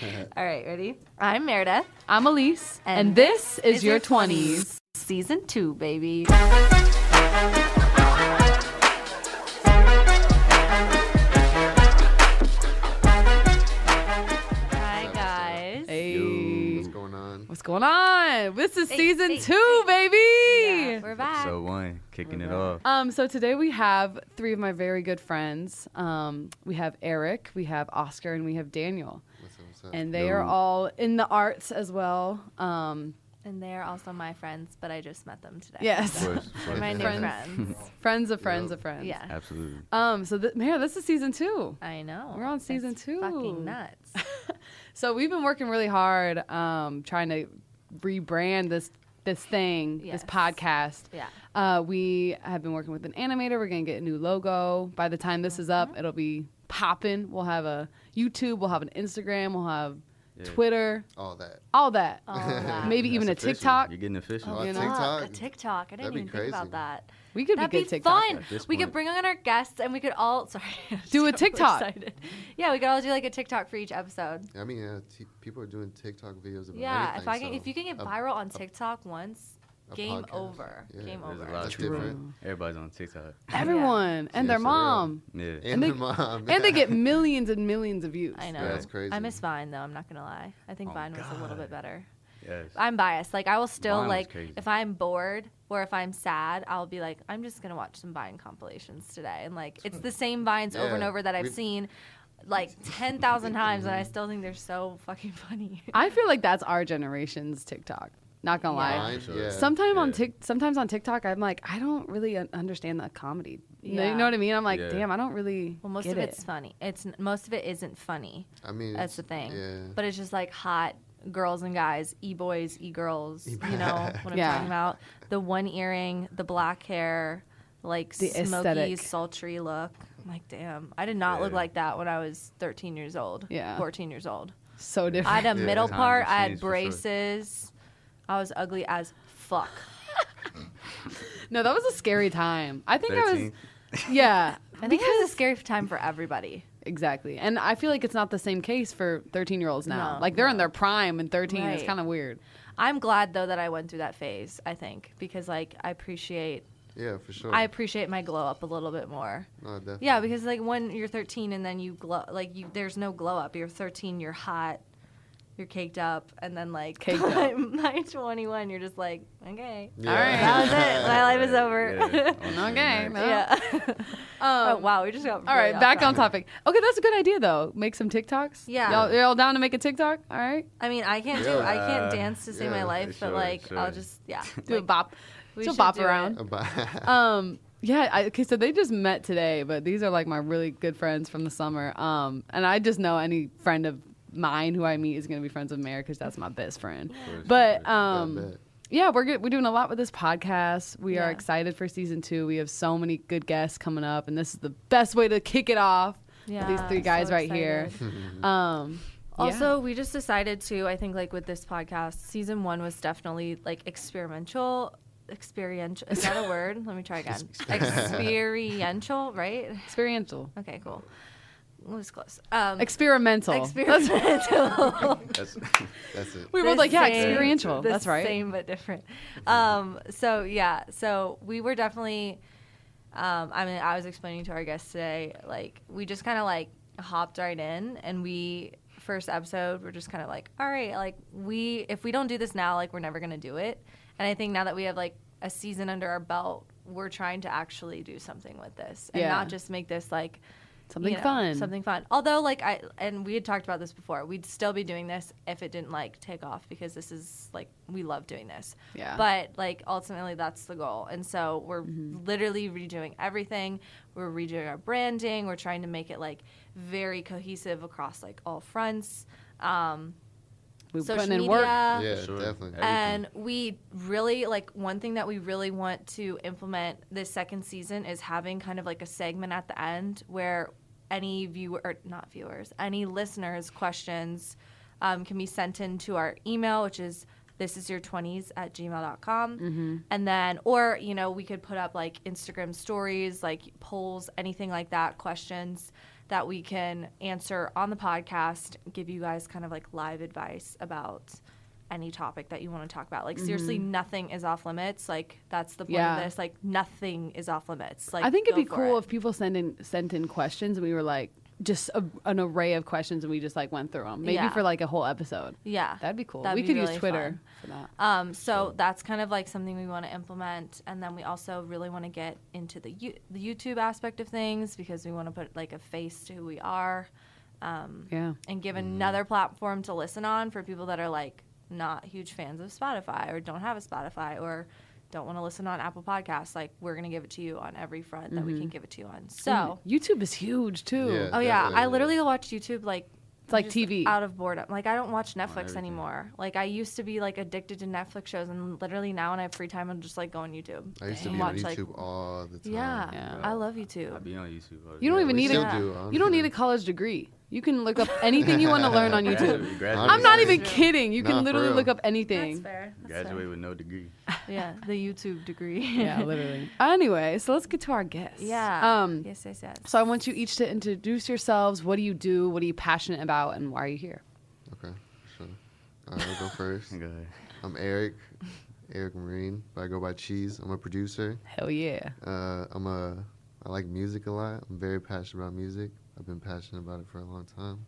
All right, ready? I'm Meredith. I'm Elise, and this is your 20s. Season 2, baby. Hi, guys. Hey. What's going on? What's going on? This is season hey, 2, baby. Yeah, we're back. Episode 1, kicking it off. So today we have 3 of my very good friends. We have Eric, we have Oscar, and we have Daniel. What's up? And they are all in the arts as well. And they're also my friends, but I just met them today. Yes. Of course. They're my new friends. Friends of friends of friends. Yeah. Absolutely. So this is season 2. I know. We're on season It's 2. Fucking nuts. So we've been working really hard trying to rebrand this thing, Yes. this podcast. Yeah. We have been working with an animator. We're going to get a new logo. By the time this is up, it'll be popping. We'll have a YouTube. We'll have an Instagram. We'll have Twitter. All that. All that. All that. Maybe even a That's official. TikTok. You're getting official. Oh, You know? TikTok. A TikTok. I didn't That'd be even think about crazy. that. We could That'd be be good TikTok. fun. at this We could point. bring on our guests and we could all Do a so TikTok. excited. Yeah, we could all do like a TikTok for each episode. I mean, people are doing TikTok videos about Yeah, anything. if you can get a- viral on TikTok once, a game podcast. over. Yeah. Game There's over. a lot That's of people. different. Everybody's on TikTok. Everyone. And Yeah, their for real. mom. Yeah. And they- their mom. And they get millions and millions of views. I know. Yeah, that's crazy. I miss Vine though. I'm not gonna lie. I think Oh, Vine was a little God. bit better. Yes. I'm biased. Like I will still Vine was like crazy. if I'm bored or if I'm sad, I'll be like, I'm just gonna watch some Vine compilations today, and like it's the same Vines over and Yeah, over that I've we- seen like 10,000 times, and I still think they're so fucking funny. I feel like that's our generation's TikTok. Not gonna lie. Vine, yeah. Sometimes on TikTok, I'm like, I don't really understand the comedy. Yeah. You know what I mean? I'm like, Yeah. damn, I don't really. Well, most get of it. it's funny. Most of it isn't funny. I mean, That's it's- the thing. Yeah. But it's just like hot girls and guys, e-boys, e-girls. You know what I'm Yeah. talking about? The one earring, the black hair, like The smoky, aesthetic. sultry look. I'm like, damn. I did not look Yeah. like that when I was 13 years old. Yeah. 14 years old. So I different. had a Yeah. middle Times part. have I had changed for sure. braces. I was ugly as fuck. No, that was a scary time. I think I was. 13. Yeah. I think it was a scary time for everybody. Exactly. And I feel like it's not the same case for 13-year-olds now. No, like they're in no. their prime and 13. It's Right. kind of weird. I'm glad though that I went through that phase, I think, because like I appreciate For sure. I appreciate my glow up a little bit more. No, definitely. Yeah, because like when you're 13 and then you glow, like there's no glow up. You're 13, you're hot, you're caked up, and then like Caked up. by 21, you're just like, okay, Yeah. All right. that was it. My life is over. Yeah. Okay. No. Yeah. oh wow, we just got. All right, back on topic. Okay, that's a good idea though. Make some TikToks. Yeah. You're all down to make a TikTok? All right. I mean, I can't Yeah. I can't dance to save my Yeah, life, but sure, like sure. I'll just Do a like, bop. we She'll should bop do around. it. Yeah, okay, so they just met today, but these are like my really good friends from the summer. And I just know any friend of mine who I meet is going to be friends with Mary because that's my best friend. But Bet. yeah, we're good. We're doing a lot with this podcast. We are Yeah. excited for season 2. We have so many good guests coming up, and this is the best way to kick it off with these 3 guys so right here. excited. Yeah. Also, we just decided to, I think, like with this podcast, season 1 was definitely like experiential. Is that a word? Let me try again. Experiential, right? Experiential. Okay, cool. It was close. Experimental. Experimental. That's it. We were both The like, yeah, same- experiential. the That's right. Same but different. So we were definitely. I mean, I was explaining to our guests today, like we just kind of like hopped right in, and first episode, we're just kind of like, all right, like if we don't do this now, like we're never gonna do it. And I think now that we have like a season under our belt, we're trying to actually do something with this and Yeah. not just make this like. Something fun. Something fun. Although, like, we had talked about this before. We'd still be doing this if it didn't, like, take off because this is, like, we love doing this. Yeah. But, like, ultimately that's the goal. And so we're literally redoing everything. We're redoing our branding. We're trying to make it, like, very cohesive across, like, all fronts. We're Social putting in media. work. Yeah, Sure. definitely. And we really, like, one thing that we really want to implement this second season is having kind of like a segment at the end where any any listeners' questions can be sent into our email, which is thisisyour20s@gmail.com. And then, or, you know, we could put up like Instagram stories, like polls, anything like that, questions. that we can answer on the podcast, give you guys kind of like live advice about any topic that you want to talk about. Like seriously, nothing is off limits. Like that's the point of this. Like nothing is off limits. Like I think it'd be go for cool it. if people sent in questions and we were like just an array of questions and we just like went through them. Maybe Yeah. for like a whole episode. Yeah, That'd be cool. That'd We be could really use Twitter fun. for that. So that's kind of like something we want to implement, and then we also really want to get into the YouTube aspect of things because we want to put like a face to who we are, Yeah. and give another platform to listen on for people that are like not huge fans of Spotify or don't have a Spotify or don't want to listen on Apple Podcasts. Like we're gonna give it to you on every front that we can give it to you on. So, YouTube is huge too. Yeah. oh yeah, I Definitely. literally watch YouTube like. It's like just TV. out of boredom. Like I don't watch Netflix everything. anymore. Like I used to be like addicted to Netflix shows, and literally now when I have free time, I'm just like go on YouTube. I used to and be on watch, like- YouTube all the time. Yeah, Yeah. I love I YouTube. be on YouTube. all the You don't time. even We need still a- do, You don't honestly. need a college degree. You can look up anything you want to learn on YouTube. Graduate, I'm not Honestly. even kidding. You Nah, can for literally real. look up That's anything. fair. graduate with no degree. Yeah, the YouTube degree. Yeah, literally. Anyway, so let's get to our guests. Yeah. Yes. So I want you each to introduce yourselves. What do you do? What are you passionate about? And why are you here? Okay, for sure. All right, I'll go first. Go ahead. I'm Eric Marine, but I go by Cheese. I'm a producer. Hell yeah. I like music a lot. I'm very passionate about music. I've been passionate about it for a long time.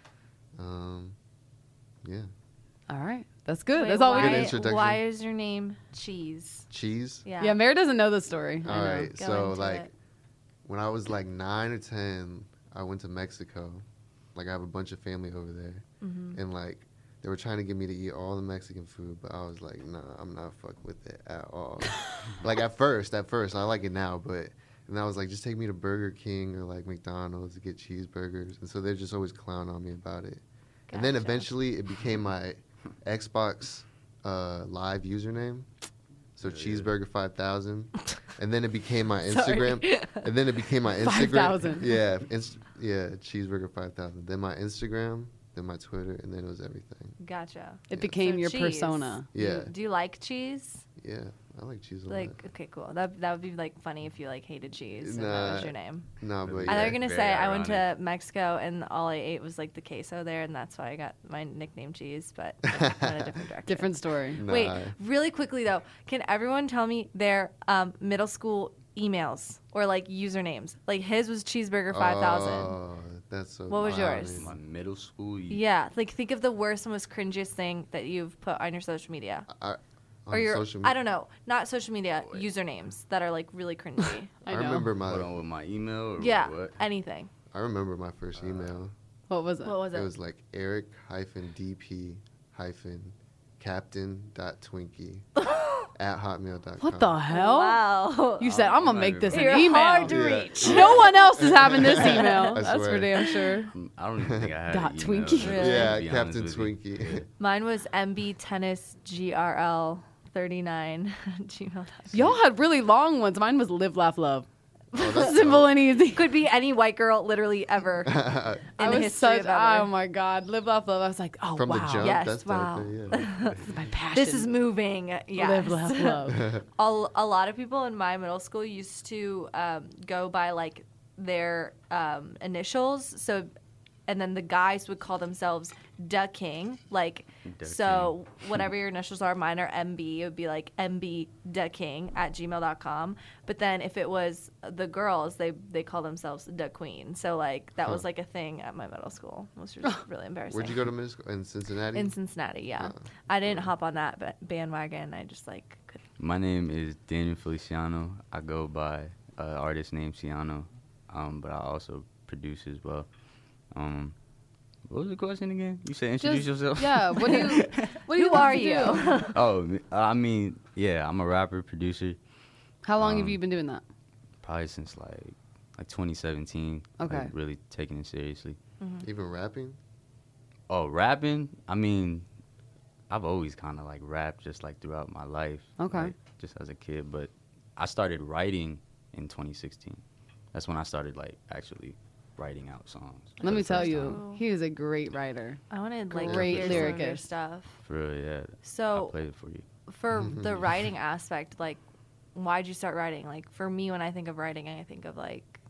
Yeah. All right. That's good. Wait, That's all why, we Good need. introduction. why is your name Cheese? Cheese. Yeah. Yeah, Mary doesn't know the story. I All know. right. Go So into like it. when I was like 9 or 10, I went to Mexico. Like I have a bunch of family over there, and like they were trying to get me to eat all the Mexican food, but I was like, nah, I'm not fucking with it at all. Like at first, I like it now, but and I was like, just take me to Burger King or like McDonald's to get cheeseburgers, and so they're just always clowning on me about it. And then Gotcha. eventually it became my Xbox Live username. So cheeseburger 5000, and then it became my Instagram, and then it became my Instagram. 5,000. Yeah, cheeseburger 5000. Then my Instagram, then my Twitter, and then it was everything. Gotcha. It became So your cheese. persona. Yeah, Do you like cheese? yeah, I like cheese a Like, okay, cool. That would be like funny if you like hated cheese and that was Nah. your name. lot. No, but I thought you yeah. were gonna Very say I went to ironic. Mexico and all I ate was like the queso there, and that's why I got my nickname Cheese. But I went a different direction. Different story. Nah. Wait, really quickly though, can everyone tell me their middle school emails or like usernames? Like his was Cheeseburger 5000. Oh, that's so. What was wow, yours? man. My middle school. Yeah, like think of the worst and most cringiest thing that you've put on your social media. On Or your, social I media. don't know, not social media, Wait. usernames that are like really cringy. I know. remember Hold my. on with my email or Yeah, what? anything. I remember my first email. What was it? What was It it? was like Eric-DP-Captain.Twinkie at hotmail.com. What the hell? Wow. You said, I'm going to make this an You're email. hard to Yeah. reach. No one else is having this email. I That's for swear. damn sure. I don't even think I had Dot an email, Twinkie. to Really? Yeah, be honest Captain with you. Twinkie. Mine was MB Tennis GRL 39 gmail.com. Y'all had really long ones. Mine was live, laugh, love. Oh, that's Simple dope. and easy. Could be any white girl literally ever in I the was history such, of ever. oh my God. Live, laugh, love. I was like, oh, From wow. the jump, Yes, that's wow. dope. Yeah. This is my passion. This is moving. Yes. Live, laugh, love. A lot of people in my middle school used to go by like their initials. So, and then the guys would call themselves Da King. Like, Da so whatever your initials are, mine are MB. It would be like MB Da King at gmail.com. But then if it was the girls, they call themselves Da Queen. So like that was like a thing at my middle school, which was really embarrassing. Where'd you go to middle school? In Cincinnati? In Cincinnati, yeah. Oh. I didn't hop on that bandwagon. I just like could. My name is Daniel Feliciano. I go by artist name Ciano, but I also produce as well. What was the question again? You said introduce Just- yourself. Yeah. What do you Who like are to you? do? Oh, I mean, yeah, I'm a rapper, producer. How long have you been doing that? Probably since like 2017. Okay. Like, really taking it seriously. Even rapping? Oh, rapping? I mean, I've always kind of like rapped just like throughout my life. Okay. Like, just as a kid, but I started writing in 2016. That's when I started like actually writing out songs. Let for me the tell first you, time. he is a great writer. I wanted like Great hear some of your lyricist. stuff. For real, yeah. I'll So play it for you. for the writing aspect, like, why'd you start writing? Like for me, when I think of writing, I think of like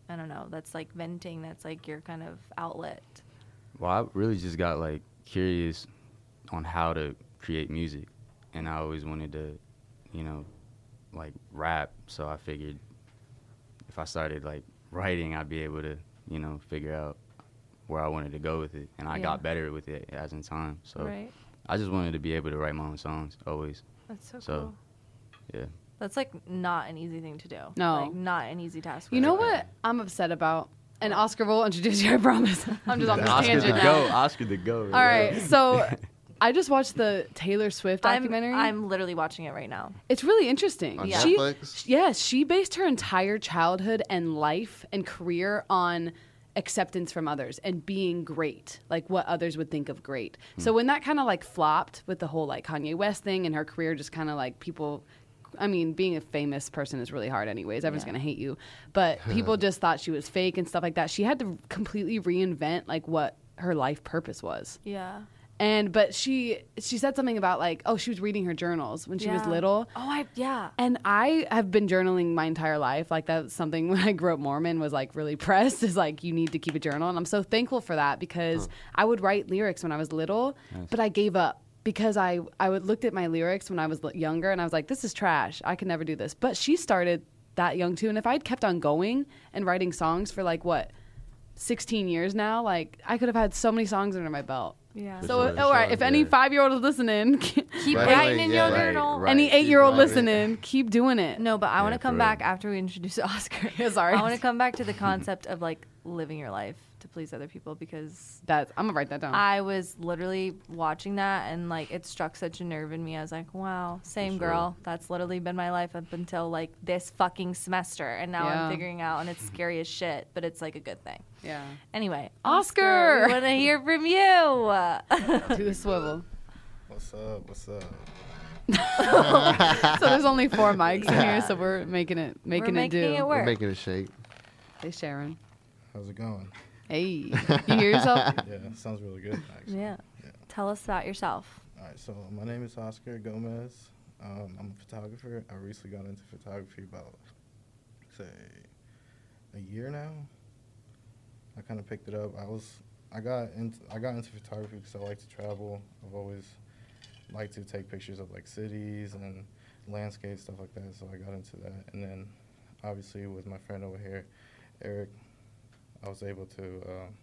I don't know, that's like venting, that's like your kind of outlet? Well, I really just got like curious on how to create music, and I always wanted to, you know, like rap. So I figured if I started like writing, I'd be able to, you know, figure out where I wanted to go with it, and I got better with it as in time. So Right. I just wanted to be able to write my own songs always. That's so So, cool. Yeah. That's like not an easy thing to do. No. Like not an easy task. You know what I'm upset about? And Oscar will introduce you, I promise. I'm just on this Oscar tangent the now. go. Oscar the go. All right, so I just watched the Taylor Swift documentary. I'm literally watching it right now. It's really interesting. On Yeah. Netflix? Yes, she based her entire childhood and life and career on acceptance from others and being great, like what others would think of great. So when that kind of like flopped with the whole like Kanye West thing and her career just kind of like people, I mean, being a famous person is really hard anyways. Everyone's Yeah. going to hate you. But people just thought she was fake and stuff like that. She had to completely reinvent like what her life purpose was. Yeah. But she said something about like, oh, she was reading her journals when she was Yeah. little. Yeah. And I have been journaling my entire life. Like that's something when I grew up Mormon was like really pressed is like you need to keep a journal. And I'm so thankful for that because I would write lyrics when I was little, but I gave up because I would looked at my lyrics when I was younger and I was like, this is trash. I could never do this. But she started that young too. And if I'd kept on going and writing songs for like 16 years now, like I could have had so many songs under my belt. Yeah. For So, sure, all right, sure, if any yeah. 5-year-old is listening, Keep Right, writing right, in yeah, your right, journal. right. any Keep 8-year-old writing. listening, keep doing it. No, but I want to Yeah, come for back real. after we introduce Oscar. Sorry. I want to come back to the concept of like living your life to please other people because I'm gonna write that down. I was literally watching that and like it struck such a nerve in me. I was like, wow, same sure. girl. That's literally been my life up until like this fucking semester. And now Yeah. I'm figuring out and it's scary as shit, but it's like a good thing. Yeah. Anyway, Oscar! we want to hear from you. To the swivel. What's up? What's up? So there's only 4 mics in here, so we're making it We're do. making it We're work. making it shake. Hey Sharon. How's it going? Hey. You hear yourself? Yeah, sounds really good, actually. Yeah. Yeah. Tell us about yourself. All right, so my name is Oscar Gomez. I'm a photographer. I recently got into photography about, say, a year now. I kind of picked it up. I got into photography because I like to travel. I've always liked to take pictures of like cities and landscapes, stuff like that. So I got into that, and then obviously with my friend over here, Eric, I was able to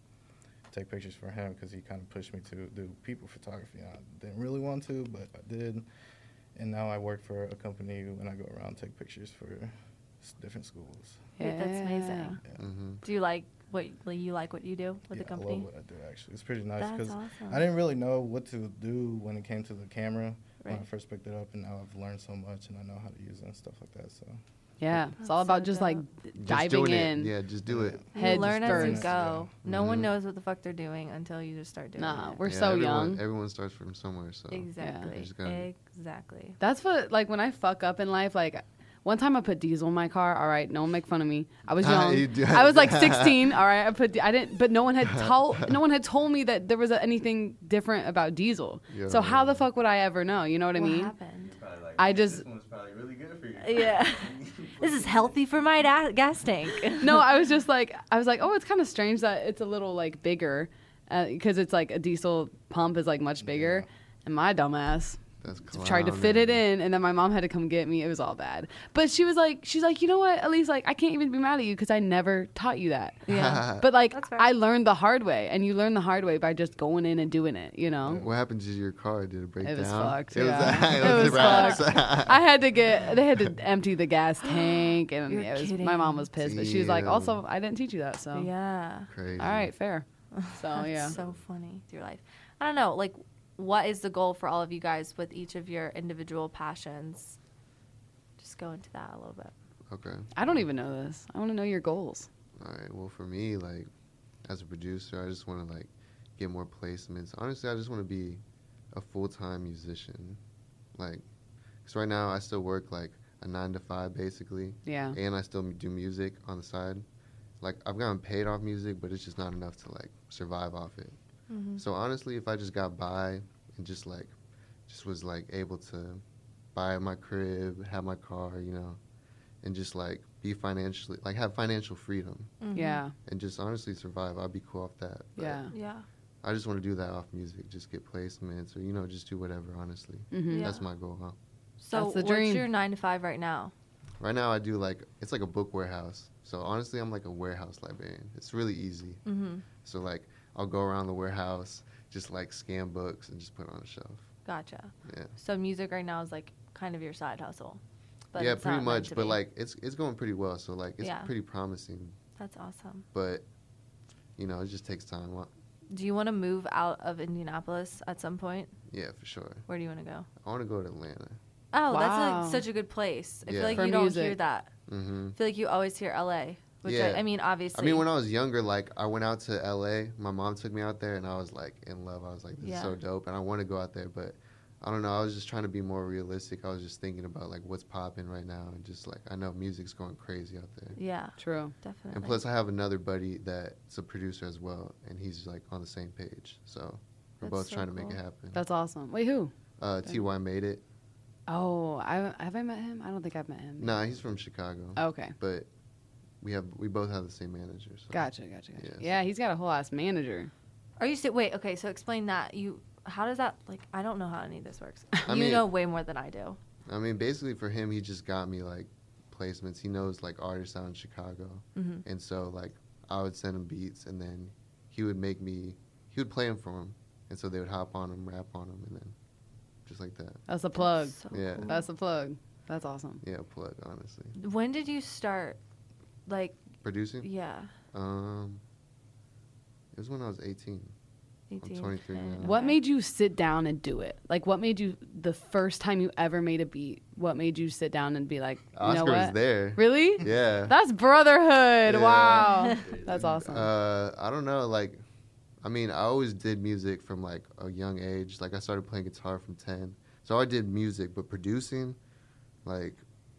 take pictures for him because he kind of pushed me to do people photography. I didn't really want to, but I did. And now I work for a company and I go around and take pictures for different schools. Wait, that's amazing. Yeah. Hmm. Do you like what you do with the Yeah, company? I love what I do, actually. It's pretty nice That's because awesome. I didn't really know what to do when it came to the camera when I Right. first picked it up, and now I've learned so much and I know how to use it and stuff like that. So Yeah. It's all That's about so just like Just diving doing in. It. Yeah, just do it. You Head learn as you first. go. No one Mhm. knows what the fuck they're doing until you just start doing Nah, it. we're Yeah, so everyone, young. Everyone starts from somewhere, so Exactly. You just gotta- Exactly. That's what, like, when I fuck up in life, like, one time I put diesel in my car. All right, no one make fun of me. I was young. You do- I was like 16. All right, I didn't, but no one had told me that there was anything different about diesel. Yeah. So how the fuck would I ever know? You know what I What mean? happened? I just- This one's probably really good for you. Yeah. This is healthy for my gas tank. No, I was like, oh, it's kind of strange that it's a little like bigger, because it's like a diesel pump is like much bigger, and my dumbass That's tried to fit it in, and then my mom had to come get me. It was all bad. But she's like, you know what? At least like I can't even be mad at you because I never taught you that. Yeah. But like That's fair. I learned the hard way, and you learn the hard way by just going in and doing it. You know. What happened to your car? Did it break It was down? fucked, It yeah. was, It was wraps. I had to they had to empty the gas tank, and You're it was, kidding. my mom was pissed, but she was like, Damn. also I didn't teach you that, so Yeah. Crazy. all right, fair. So That's yeah. so funny. Your life. I don't know. Like, what is the goal for all of you guys with each of your individual passions? Just go into that a little bit. Okay. I don't even know this. I want to know your goals. All right. Well, for me, like, as a producer, I just want to like get more placements. Honestly, I just want to be a full-time musician. Like, because right now I still work like a 9 to 5 basically, Yeah. and I still do music on the side. Like, I've gotten paid off music, but it's just not enough to like survive off it. So honestly, if I just got by and just was like able to buy my crib, have my car, you know, and just like be financially, like have financial freedom Yeah. and just honestly survive. I'd be cool off that. But Yeah. Yeah. I just want to do that off music, just get placements or, you know, just do whatever, honestly. Mm-hmm. Yeah. That's my goal. Huh? So That's the what's dream. your 9 to 5 right now? Right now I do like, it's like a book warehouse. So honestly, I'm like a warehouse librarian. It's really easy. Mm-hmm. So like I'll go around the warehouse, just like scan books and just put it on a shelf. Gotcha. Yeah. So music right now is like kind of your side hustle. But Yeah, it's pretty not meant much. to But be. like it's going pretty well. So like it's Yeah. pretty promising. That's awesome. But you know, it just takes time. Do you want to move out of Indianapolis at some point? Yeah, for sure. Where do you want to go? I want to go to Atlanta. Oh, Wow. that's such a good place. I Yeah. feel like For you don't hear music. that. Mm-hmm. I feel like you always hear LA, which Yeah. I mean, obviously. I mean, when I was younger, like I went out to LA. My mom took me out there, and I was like in love. I was like, "This Yeah. is so dope," and I want to go out there. But I don't know. I was just trying to be more realistic. I was just thinking about like what's popping right now, and just like I know music's going crazy out there. Yeah, True. definitely. And plus, I have another buddy that's a producer as well, and he's like on the same page. So we're That's both so trying to make cool. it happen. That's awesome. Wait, who? Ty made it. Oh, have I met him? I don't think I've met him. Nah, he's from Chicago, Okay. but we both have the same manager. So. Gotcha. Yeah, Yeah, he's got a whole ass manager. Are you still wait? Okay, so explain that. How does that like? I don't know how any of this works. I You mean- know way more than I do. I mean, basically for him, he just got me like placements. He knows like artists out in Chicago, Mm-hmm. and so like I would send him beats, and then he would play them for him, and so they would hop on them, rap on them, and then just like that. That's a plug. So Yeah. cool. That's a plug. That's awesome. Yeah, plug honestly. When did you start? Like, Producing? yeah, It was when I was 18. 18. I'm 23 now. What made you sit down and do it? Like, what made you the first time you ever made a beat? What made you sit down and be like, you Oscar know was what? there. Really? Yeah. That's brotherhood. Yeah. Wow. That's awesome. I don't know. Like, I mean, I always did music from like a young age. Like, I started playing guitar from 10. So I did music, but producing, like,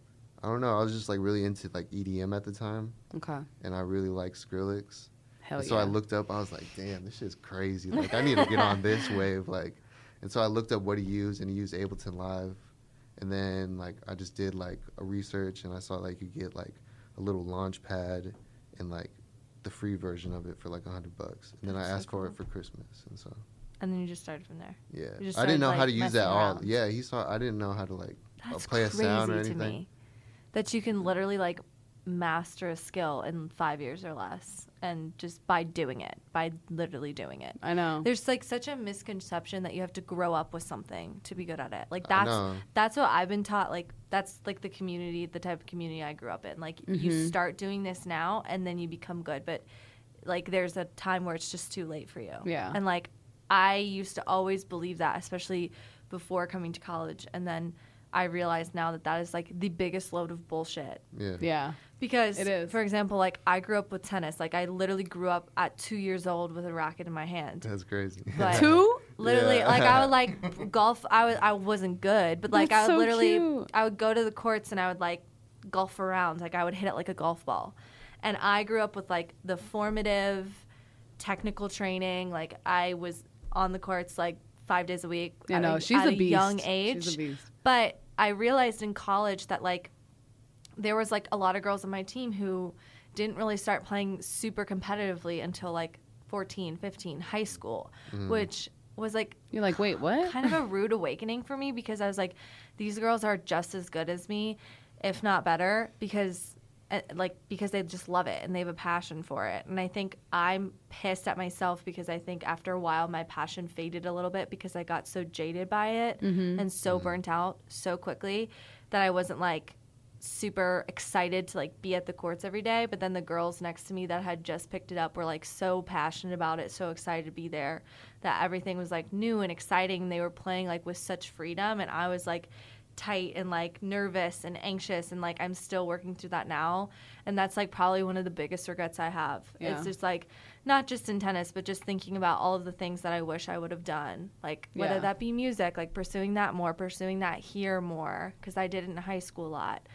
I don't know. I was just like really into like EDM at the time, Okay. and I really liked Skrillex. Hell And yeah. so I looked up. I was like, damn, this shit's crazy. Like, I need to get on this wave. Like, and so I looked up what he used, and he used Ableton Live. And then like I just did like a research, and I saw like you get like a little launch pad and like the free version of it for like $100. And then I That's so asked for it cool. for Christmas, and so And then you just started from there. yeah, You just I didn't know started, how to like, use that messing all. around. Yeah, he saw. I didn't know how to like That's play a crazy sound or to anything. me. That you can literally like master a skill in 5 years or less, and just by doing it, by literally doing it. I know. There's like such a misconception that you have to grow up with something to be good at it. Like I know. that's what I've been taught. Like that's like the community, the type of community I grew up in. Like you start doing this now and then you become good, but like there's a time where it's just too late for you. Yeah. And like I used to always believe that, especially before coming to college, and then I realize now that that is like the biggest load of bullshit. Yeah. Yeah. Because, It is. for example, like I grew up with tennis. Like I literally grew up at 2 years old with a racket in my hand. That's crazy. But Two? literally, Yeah. like I would like golf. I wasn't good, but like That's I would so literally cute. I would go to the courts and I would like golf around. Like I would hit it like a golf ball. And I grew up with like the formative technical training. Like I was on the courts like 5 days a week. You at know, a, she's at a a beast. young age. She's a beast. But I realized in college that like there was like a lot of girls on my team who didn't really start playing super competitively until like 14, 15, high school, which was like You're like, wait, what? kind of a rude awakening for me, because I was like, these girls are just as good as me, if not better, because they just love it and they have a passion for it. And I think I'm pissed at myself because I think after a while my passion faded a little bit because I got so jaded by it and so burnt out so quickly that I wasn't like super excited to like be at the courts every day. But then the girls next to me that had just picked it up were like so passionate about it, so excited to be there, that everything was like new and exciting. They were playing like with such freedom, and I was like tight and like nervous and anxious, and like I'm still working through that now. And that's like probably one of the biggest regrets I have. Yeah. It's just like not just in tennis, but just thinking about all of the things that I wish I would have done, like whether Yeah. that be music, like pursuing that more, pursuing that here more, because I did it in high school a lot,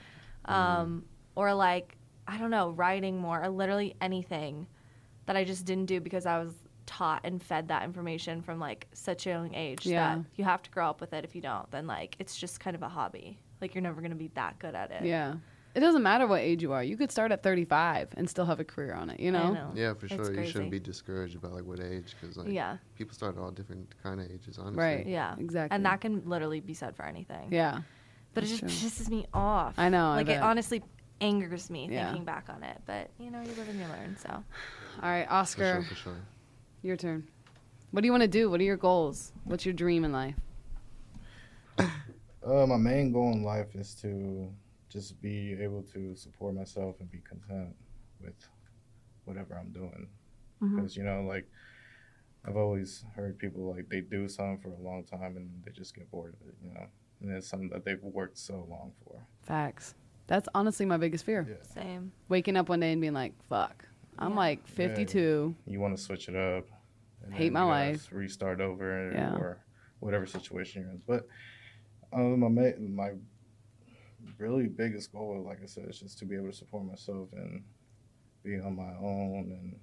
or like I don't know, writing more, or literally anything that I just didn't do because I was taught and fed that information from like such a young age Yeah. that you have to grow up with it. If you don't, then like it's just kind of a hobby. Like you're never gonna be that good at it. Yeah. it doesn't matter what age you are. You could start at 35 and still have a career on it, you know? I know. Yeah, for It's sure. You crazy. shouldn't be discouraged about like what age, because like Yeah. people start at all different kind of ages, honestly. Right. Yeah. Exactly. And that can literally be said for anything. Yeah. But it That's just true. pisses me off. I know, I Like, it bet. honestly angers me Yeah. thinking back on it. But, you know, you live and you learn, so. All right, For Oscar, sure, for sure. your turn. What do you want to do? What are your goals? What's your dream in life? My main goal in life is to just be able to support myself and be content with whatever I'm doing. Because, you know, like, I've always heard people, like, they do something for a long time and they just get bored of it, you know? And it's something that they've worked so long for. Facts. That's honestly my biggest fear. Yeah. Same. Waking up one day and being like, fuck, I'm Yeah. like 52. You want to switch it up. And Hate then my you gotta life. Restart over Yeah. or whatever situation you're in. But my really biggest goal, like I said, is just to be able to support myself and be on my own and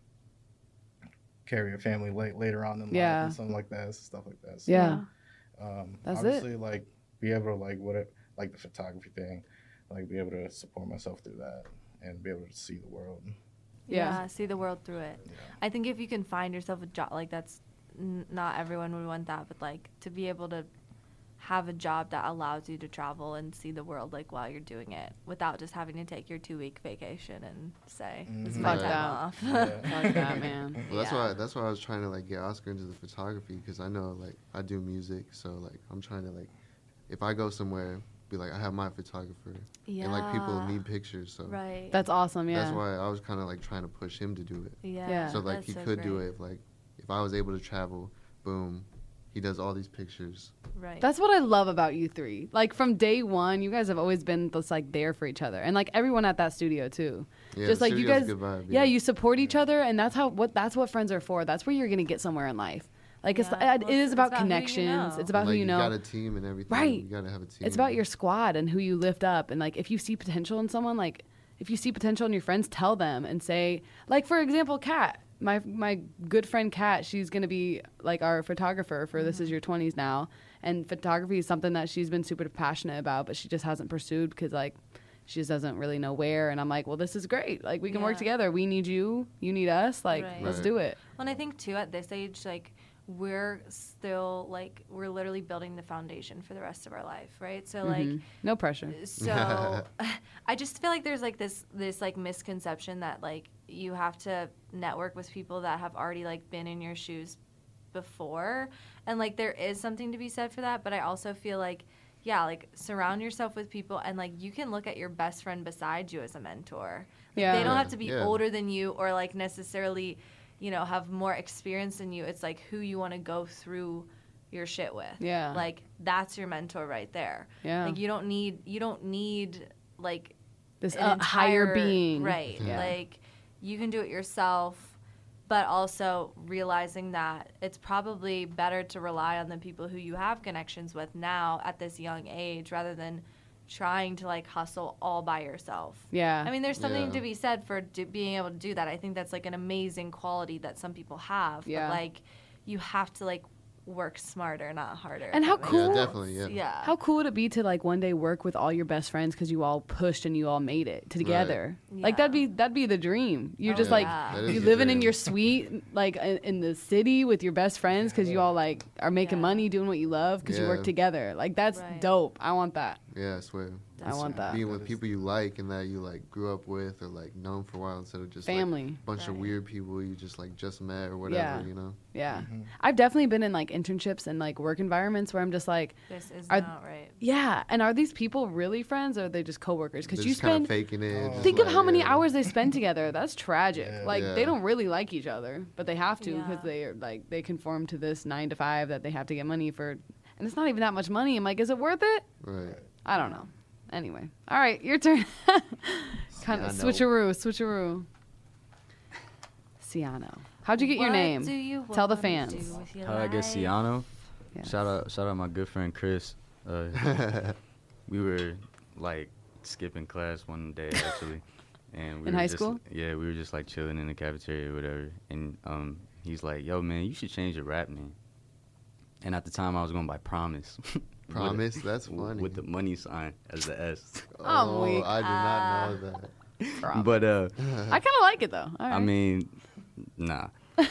carry a family later on in life Yeah. and something like that, stuff like that. So, Yeah. That's it. obviously, like, be able to, like the photography thing, like, be able to support myself through that and be able to see the world. Yeah. Yeah. See the world through it. Yeah. I think if you can find yourself a job, like, that's not everyone would want that, but, like, to be able to have a job that allows you to travel and see the world, like, while you're doing it without just having to take your 2-week vacation and say, this is my Fuck time that. off. Yeah. Fuck that, man. Well, Yeah. that's why I was trying to like get Oscar into the photography, because I know like I do music, so like I'm trying to like, if I go somewhere, be like I have my photographer, and like people Yeah. need pictures, so Right. That's awesome, yeah. that's why I was kind of like trying to push him to do it, Yeah. Yeah. so like that's he so could do great. it. Like if I was able to travel, boom, he does all these pictures. Right. That's what I love about you three. Like from day one, you guys have always been just like there for each other, and like everyone at that studio too. Yeah, Just the like you studio's guys, a good vibe, yeah, you support each other, and that's what friends are for. That's where you're gonna get somewhere in life. Like Yeah. Well, it is it's about about who you connections. know. It's about like, who you know. got a team and everything. Right. You gotta have a team. It's about your squad and who you lift up. And like, if you see potential in someone, like if you see potential in your friends, tell them and say, like, for example, Kat, my good friend Kat, she's going to be like our photographer for This Is Your 20s now. And photography is something that she's been super passionate about, but she just hasn't pursued because like she just doesn't really know where. And I'm like, well, this is great. Like we can work Yeah. together. We need you. You need us. Like, Right. let's Right. do it. Well, and I think too at this age, like we're still like we're literally building the foundation for the rest of our life, right? So like Mhm. No pressure. so I just feel like there's like this like misconception that like you have to network with people that have already like been in your shoes before, and like there is something to be said for that, but I also feel like yeah, like surround yourself with people and like you can look at your best friend beside you as a mentor. Like, Yeah. they don't Yeah, have to be yeah. older than you or like necessarily, you know, have more experience than you. It's like who you want to go through your shit with. Yeah. Like that's your mentor right there. Yeah. Like you don't need like This an higher entire- being. Right. Yeah. Like you can do it yourself, but also realizing that it's probably better to rely on the people who you have connections with now at this young age rather than trying to like hustle all by yourself. Yeah. I mean, there's something Yeah. to be said for being able to do that. I think that's like an amazing quality that some people have. Yeah. But like, you have to like work smarter, not harder. And if how that makes cool- Yeah, sense. definitely. Yeah. Yeah. How cool would it be to like one day work with all your best friends because you all pushed and you all made it together? Like Yeah. that'd be the dream. You're Oh, just like yeah. That is you the living in dream. your suite, like in the city with your best friends because you all like are making Yeah. money doing what you love because you Yeah. work together. Like that's Right. dope. I want that. Yeah, I swear. I want that. Being with people you like and that you like grew up with or like known for a while instead of just like Family. a bunch of Right. weird people you just like just met or whatever, Yeah. you know? Yeah. I've definitely been in like internships and like work environments where I'm just like, This is Are- not right. yeah. And are these people really friends or are they just coworkers? They're Because you just kind of spend. faking it. just Think of like, how many yeah. hours they spend together. That's tragic. Yeah. Like Yeah. they don't really like each other, but they have to because Yeah. they are like they conform to this 9 to 5 that they have to get money for, and it's not even that much money. I'm like, is it worth it? Right. I don't know. Anyway, all right, your turn. Kind of Ciano. switcheroo. Ciano. How'd you get your What name? do you Tell the wanna fans. do with your How I get life? Ciano? Yes. Shout out my good friend Chris. We were like skipping class one day actually, and we In were high just, school? Yeah, we were just like chilling in the cafeteria or whatever, and he's like, "Yo, man, you should change your rap name." And at the time, I was going by Promise. Promise? That's funny. With the money sign as the S. I'm weak. I did not know that. But I kind of like it though. All right. I mean, nah.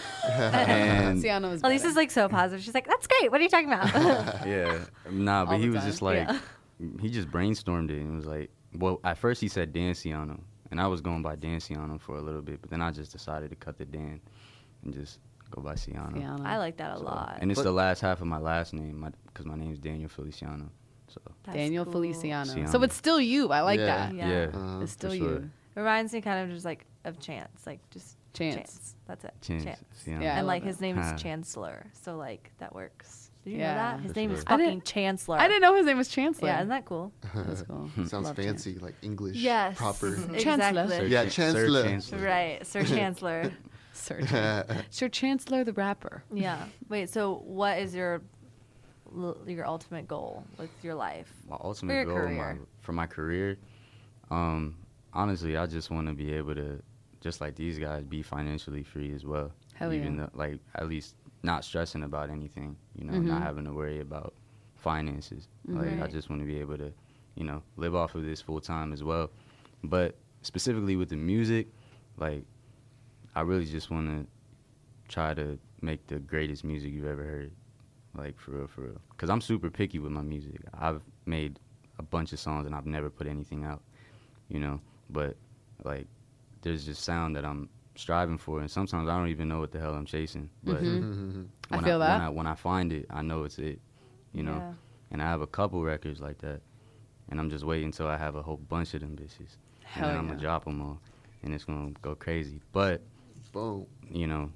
And Sienna was Elise better. is like so positive. She's like, "That's great. What are you talking about?" yeah, nah. All But he the was time. just like, Yeah. he just brainstormed it and was like, well, at first he said Danciano, and I was going by Danciano for a little bit, but then I just decided to cut the Dan and just go by Ciano. Sienna. I like that a So- lot. And it's But- the last half of my last name, because my name's Daniel Feliciano. So That's Daniel cool. Feliciano. Ciano. So it's still you. I like Yeah. that. Yeah. yeah, It's still for sure. you. Reminds me kind of just like of Chance, like just Chance. That's it. Chance. Ciano. Yeah. I And love like it. his name is Huh. Chancellor, so like that works. Did you Yeah. know that his For name sure. is I didn't- fucking Chancellor? I didn't know his name was Chancellor. Yeah, isn't that cool? That's cool. Sounds Love fancy, like English. Yes. Proper. Chancellor. Exactly. Yeah, Sir Chancellor. Chancellor. Right, Sir Chancellor. Sir, Sir Chancellor the rapper. Yeah. Wait. So, what is your ultimate goal with your life? My For ultimate your goal career. for my career, honestly, I just want to be able to, just like these guys, be financially free as well. Hell Even yeah. though, like, at least not stressing about anything, you know, Mhm. not having to worry about finances. Like, I Right. just want to be able to, you know, live off of this full time as well. But specifically with the music, like, I really just want to try to make the greatest music you've ever heard. Like, for real, for real. Because I'm super picky with my music. I've made a bunch of songs and I've never put anything out, you know. But, like, there's just sound that I'm striving for, and sometimes I don't even know what the hell I'm chasing. But Mhm. I when feel that. when I find it, I know it's it, you know. Yeah. And I have a couple records like that, and I'm just waiting until I have a whole bunch of them bitches. Hell and then I'm yeah. going to drop them all, and it's going to go crazy. But, Boom. you know,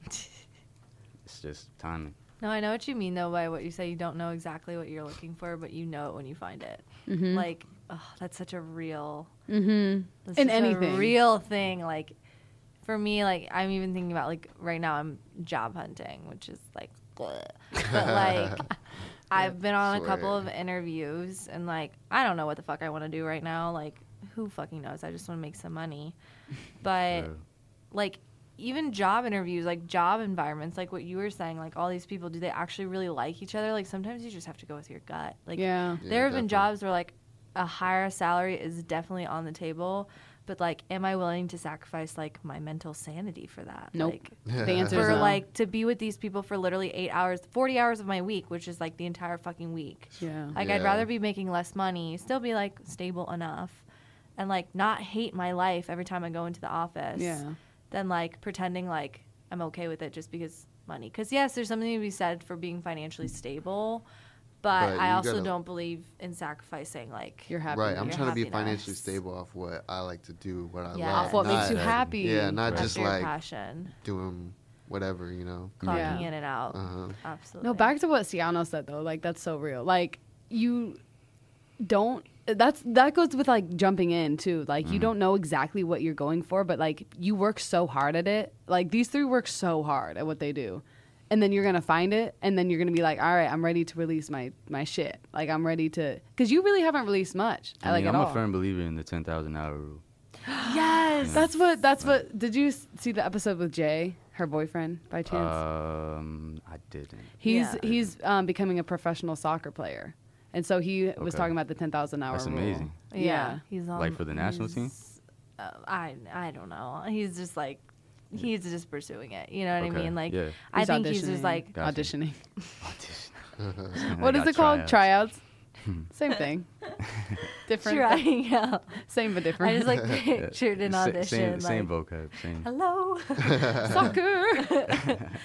it's just timing. No, I know what you mean though by what you say. You don't know exactly what you're looking for, but you know it when you find it. Mhm. Like, oh, that's such a real. Mhm. That's In such anything. a real thing. Like, for me, like I'm even thinking about like right now I'm job hunting, which is like, bleh. But like I've been on a couple of Swear. interviews and like I don't know what the fuck I want to do right now. Like, who fucking knows? I just want to make some money. But Yeah. like even job interviews, like job environments, like what you were saying, like all these people, do they actually really like each other? Like sometimes you just have to go with your gut. Like Yeah. Yeah, there have been definitely. jobs where like a higher salary is definitely on the table, but like am I willing to sacrifice like my mental sanity for that? Nope. Like The answer is for no. like to be with these people for literally 8 hours, 40 hours of my week, which is like the entire fucking week. Yeah. Like I'd Yeah. rather be making less money, still be like stable enough, and like not hate my life every time I go into the office. Yeah. Than like pretending like I'm okay with it just because money. Because yes, there's something to be said for being financially stable, but But I you also gotta- don't believe in sacrificing like You're happy. Right, I'm your trying to be happiness. financially stable off what I like to do, what I Yeah. love. Off what makes not- you happy. Yeah, not Right. after just your like passion, doing whatever, you know. clocking Yeah. in and out. Uh-huh. Absolutely. No, back to what Ciano said though. Like that's so real. Like you don't. That goes with like jumping in too. Like you don't know exactly what you're going for, but like you work so hard at it. Like these three work so hard at what they do, and then you're gonna find it, and then you're gonna be like, all right, I'm ready to release my shit. Like I'm ready to, because you really haven't released much. I mean, like I'm at a all. firm believer in the 10,000 hour rule. Yes, that's what. Did you see the episode with Jay, her boyfriend, by chance? I didn't. He's Yeah. becoming a professional soccer player, and so he was Okay. talking about the 10,000 hour That's rule. amazing. Yeah. he's on Like for the national team? I don't know. He's just like he's just pursuing it. You know what I Okay, mean? Like yeah. I He's think he's just auditioning. like Gotcha. auditioning. Audition. What I is got it called? Tryouts. Same thing. Different. trying out. Same but different. I just like pictured an audition. Same like, vocab. Same. hello. soccer.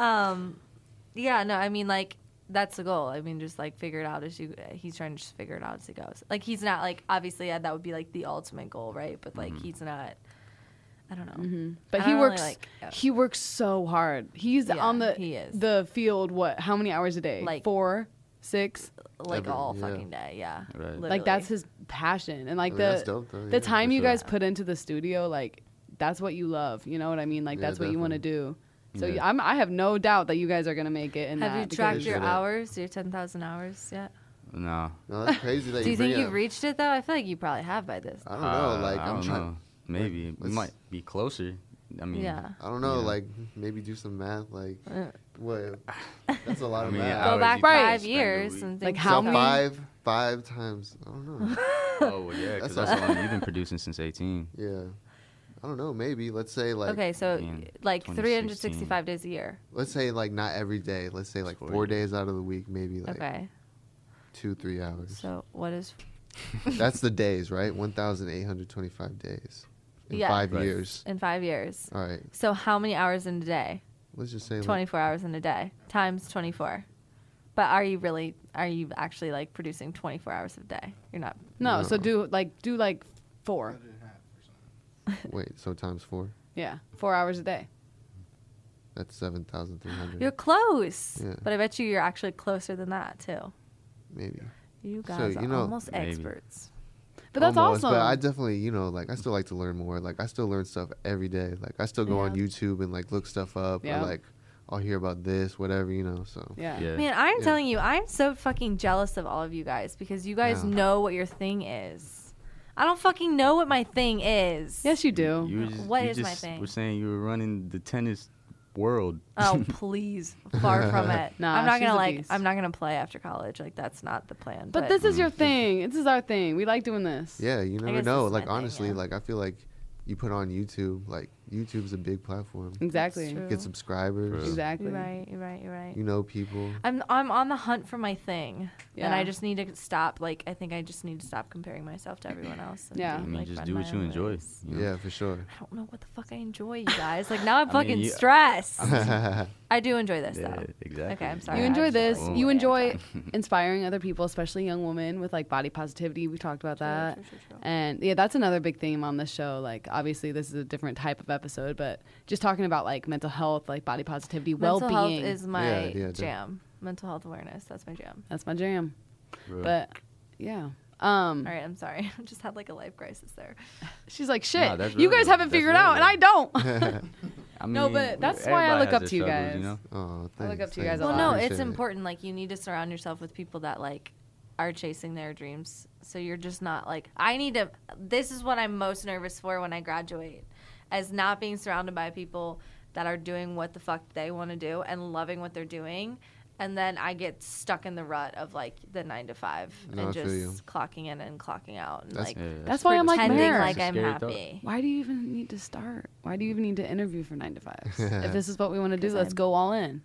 Yeah, no, I mean like that's the goal. I mean, just like figure it out as you. He's trying to just figure it out as he goes. Like he's not like obviously that would be like the ultimate goal, right? But like he's not. I don't know. But I he don't works. really, like, He works so hard. He's Yeah, on he is. the field. What? How many hours a day? Like- 4, 6. Like all yeah. fucking day, yeah. Right. Literally. Like that's his passion, and like I mean, that's the dope, though, the yeah, time for you sure. guys put into the studio, like that's what you love. You know what I mean? Like Yeah, that's what you want to do. So Yeah. I have no doubt that you guys are gonna make it. In Have that you because- tracked your Shut up. hours, your 10,000 hours yet? No. No, that's crazy. That Do you bring think it you've up. reached it though? I feel like you probably have by this. I don't know. Like I I'm don't trying. know. Maybe we let's- might be closer. I mean, Yeah. I don't know. Yeah. Like maybe do some math. Like What? That's a lot of I mean, math. Go hours back you could 5 spend a years week. and Like think how So many- five times. I don't know. Oh, well, yeah, because That's that's a how long you've been producing since 18. Yeah, I don't know. Maybe let's say like Okay, so Man, like 2016. 365 days a year. let's say like not every day. Let's say like 4 4 years. days out of the week, maybe like Okay. 2-3 hours. So what is That's the days, right? 1,825 days in Yeah. 5 Right. years. in 5 years? All right, So how many hours in a day? let's just say like, 24 hours in a day times 24. But are you actually like producing 24 hours a day? You're not. No, so No. do like 4. Cut it in half or something. wait, so times 4. Yeah, 4 hours a day. That's 7,300. You're close. Yeah. But I bet you're actually closer than that too. Maybe. You So, guys you are know- almost Maybe. experts. But that's Almost, awesome. But I definitely, like, I still like to learn more. Like, I still learn stuff every day. Like, I still go on Yeah. YouTube and like look stuff up. Yeah. Or like, I'll hear about this, whatever, So yeah. Yeah. Man, I'm Yeah. telling you, I'm so fucking jealous of all of you guys because you guys Yeah. know what your thing is. I don't fucking know what my thing is. Yes, you do. You were just, What you is my just thing? were saying you were running the tennis world. Oh, please. Far from it. Nah, I'm not she's gonna a beast. I'm not gonna play after college. Like that's not the plan. But this is your thing. This is our thing. We like doing this. yeah, you never guess know. this is my Like, thing, honestly, yeah. like, I feel like you put on YouTube, like, YouTube's a big platform. Exactly. true. Get subscribers. True. Exactly. You're right. You're right. You're right. You know people. I'm on the hunt for my thing, and Yeah. I just need to stop. Like I think I just need to stop comparing myself to everyone else. And Yeah. be, I mean, like, just run do my what you own enjoy. race. You know? Yeah, for sure. I don't know what the fuck I enjoy, you guys. Like now I'm I fucking mean, stressed. yeah, I do enjoy this Yeah, though. exactly. Okay, I'm sorry. You I enjoy just this. like- You Yeah, enjoy sorry. inspiring other people, especially young women with like body positivity. We talked about that. True. And yeah, that's another big theme on this show. Like, obviously, this is a different type of episode, but just talking about like mental health, like body positivity, Mental health well-being. is my Yeah, jam. Mental health awareness. That's my jam. That's my jam. Bro. But yeah, All right, I'm sorry. I just had like a life crisis there. she's like, shit. Nah, that's you real guys though. haven't That's figured real out, and though. I don't. I mean, No, but that's why I everybody look has up their to you struggles, guys. You know? Oh, I look thanks, up to you guys thanks. a Well, lot. no, Appreciate it's it. important. Like you need to surround yourself with people that like are chasing their dreams. So you're just not like I need to. This is what I'm most nervous for when I graduate, as not being surrounded by people that are doing what the fuck they want to do and loving what they're doing. And then I get stuck in the rut of like the 9 to 5 No, and I feel you. just clocking in and clocking out and That's- like Yeah, That's why I'm like, pretending Mare. like It's a I'm scary happy. Why do you even need to start? Why do you even need to interview for 9 to 5s? If this is what we want to do, 'Cause let's I'm go all in.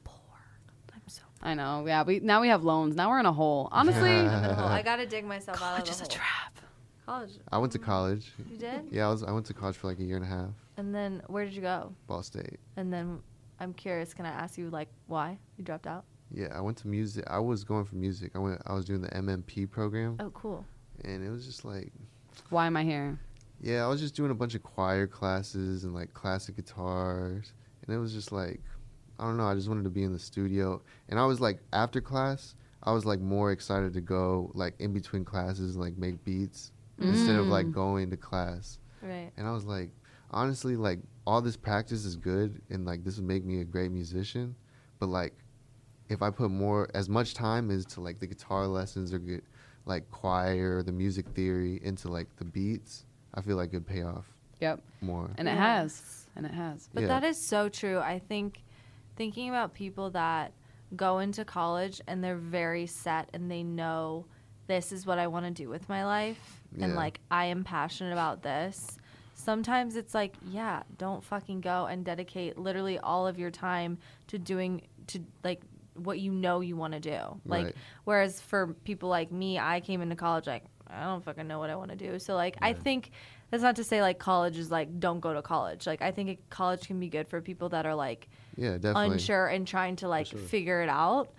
I'm so I know. Yeah, now we have loans. Now we're in a hole. Honestly, in the hole. I gotta dig myself out of college the is a hole. trap. College. I went to college. You did? Yeah, I went to college for like a year and a half. And then where did you go? Ball State. And then I'm curious, can I ask you like why you dropped out? Yeah, I went to music. I was going for music. I was doing the MMP program, Oh, cool. and it was just like, Why am I here? yeah, I was just doing a bunch of choir classes and like classic guitars, and it was just like, I don't know. I just wanted to be in the studio, and I was like, after class, I was like more excited to go like in between classes and like make beats instead of like going to class. Right. And I was like, honestly, like all this practice is good, and like this would make me a great musician, but like if I put as much time into like the guitar lessons or get like choir or the music theory into like the beats, I feel like it'd pay off Yep. more. And it has. And it has. But Yeah. that is so true. I think thinking about people that go into college and they're very set and they know this is what I want to do with my life and Yeah. like I am passionate about this. Sometimes it's like, yeah, don't fucking go and dedicate literally all of your time to like what you know you want to do. Like Right. whereas for people like me, I came into college like I don't fucking know what I want to do. So like I think that's not to say like college is like don't go to college. Like I think college can be good for people that are like Yeah, definitely. unsure and trying to like sure. figure it out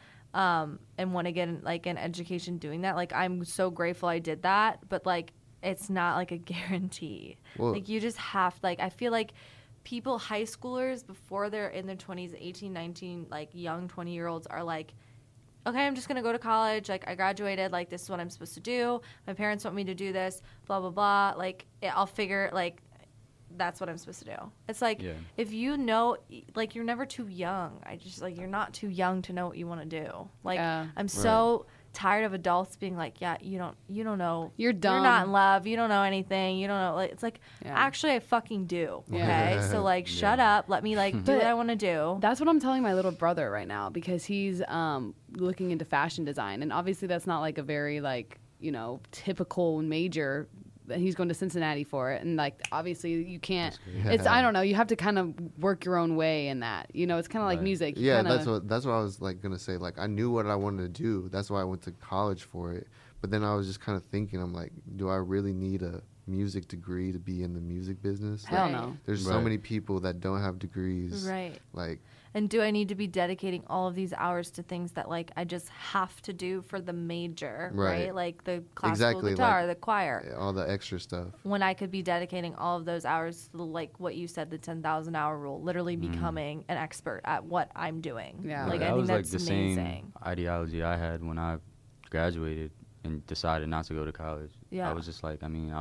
and want to get like an education doing that. Like I'm so grateful I did that, but like it's not like a guarantee. Well- like you just have like I feel like people high schoolers before they're in their 20s 18 19 like young 20-year-olds are like okay, I'm just going to go to college. Like, I graduated. Like, this is what I'm supposed to do. My parents want me to do this, blah, blah, blah. Like, I'll figure, like, that's what I'm supposed to do. It's like, Yeah. if you know, like, you're never too young. I just, like, you're not too young to know what you want to do. Like, Yeah. I'm so tired of adults being like, yeah, you don't know, You're dumb. you're not in love, you don't know anything, you don't know, like, it's like, Yeah. actually I fucking do, okay? Yeah. So like, shut up, let me like do what I want to do. That's what I'm telling my little brother right now, because he's looking into fashion design, and obviously that's not like a very like, you know, typical major. He's going to Cincinnati for it, and like obviously you can't. It's I don't know. You have to kind of work your own way in that. You know, it's kind of like Right. music. You Yeah, kinda- that's what I was like gonna say. Like I knew what I wanted to do. That's why I went to college for it. But then I was just kind of thinking, I'm like, do I really need a music degree to be in the music business? Hell Like, no. there's so Right. many people that don't have degrees. Right. Like And do I need to be dedicating all of these hours to things that like I just have to do for the major, right? Right. Like the classical Exactly, guitar, like- the choir. all the extra stuff. When I could be dedicating all of those hours to like what you said, the 10,000 hour rule, literally becoming an expert at what I'm doing. Yeah. Like that I think was that's like the amazing. same ideology I had when I graduated and decided not to go to college. Yeah. I was just like, I mean,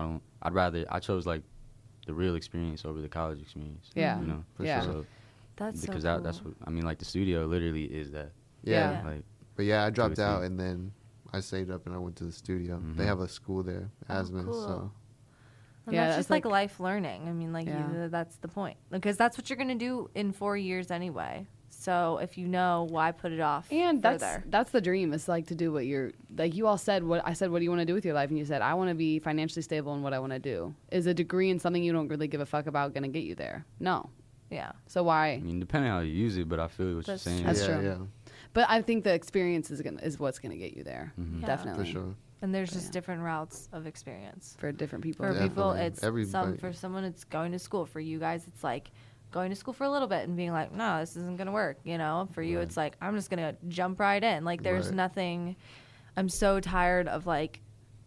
I chose like the real experience over the college experience. Yeah. You know, For Yeah. sure. So, That's because so cool. that's what I mean. Like the studio literally is that. Yeah. Yeah. Like But yeah, I dropped a T. out and then I saved up and I went to the studio. Mhm. They have a school there, Asman. cool. So And Yeah, that's that's just like like- life learning. I mean, like Yeah. that's the point, because that's what you're gonna do in 4 years anyway. So if you know, why put it off? And further? that's the dream. It's like to do what you're like. You all said what I said. What do you want to do with your life? And you said I want to be financially stable in what I want to do. Is a degree in something you don't really give a fuck about going to get you there? No. yeah. So why? I mean, depending on how you use it, but I feel what That's you're saying. That's yeah, true. yeah, But I think the experience is what's going to get you there. Mhm. Yeah. Definitely. for sure. And there's just Yeah. different routes of experience. For different people. For people, Definitely. it's Everybody. for someone, it's going to school. For you guys, it's like going to school for a little bit and being like, no, this isn't gonna work. You know, for you, Right. it's like I'm just gonna jump right in. Like there's Right. nothing. I'm so tired of like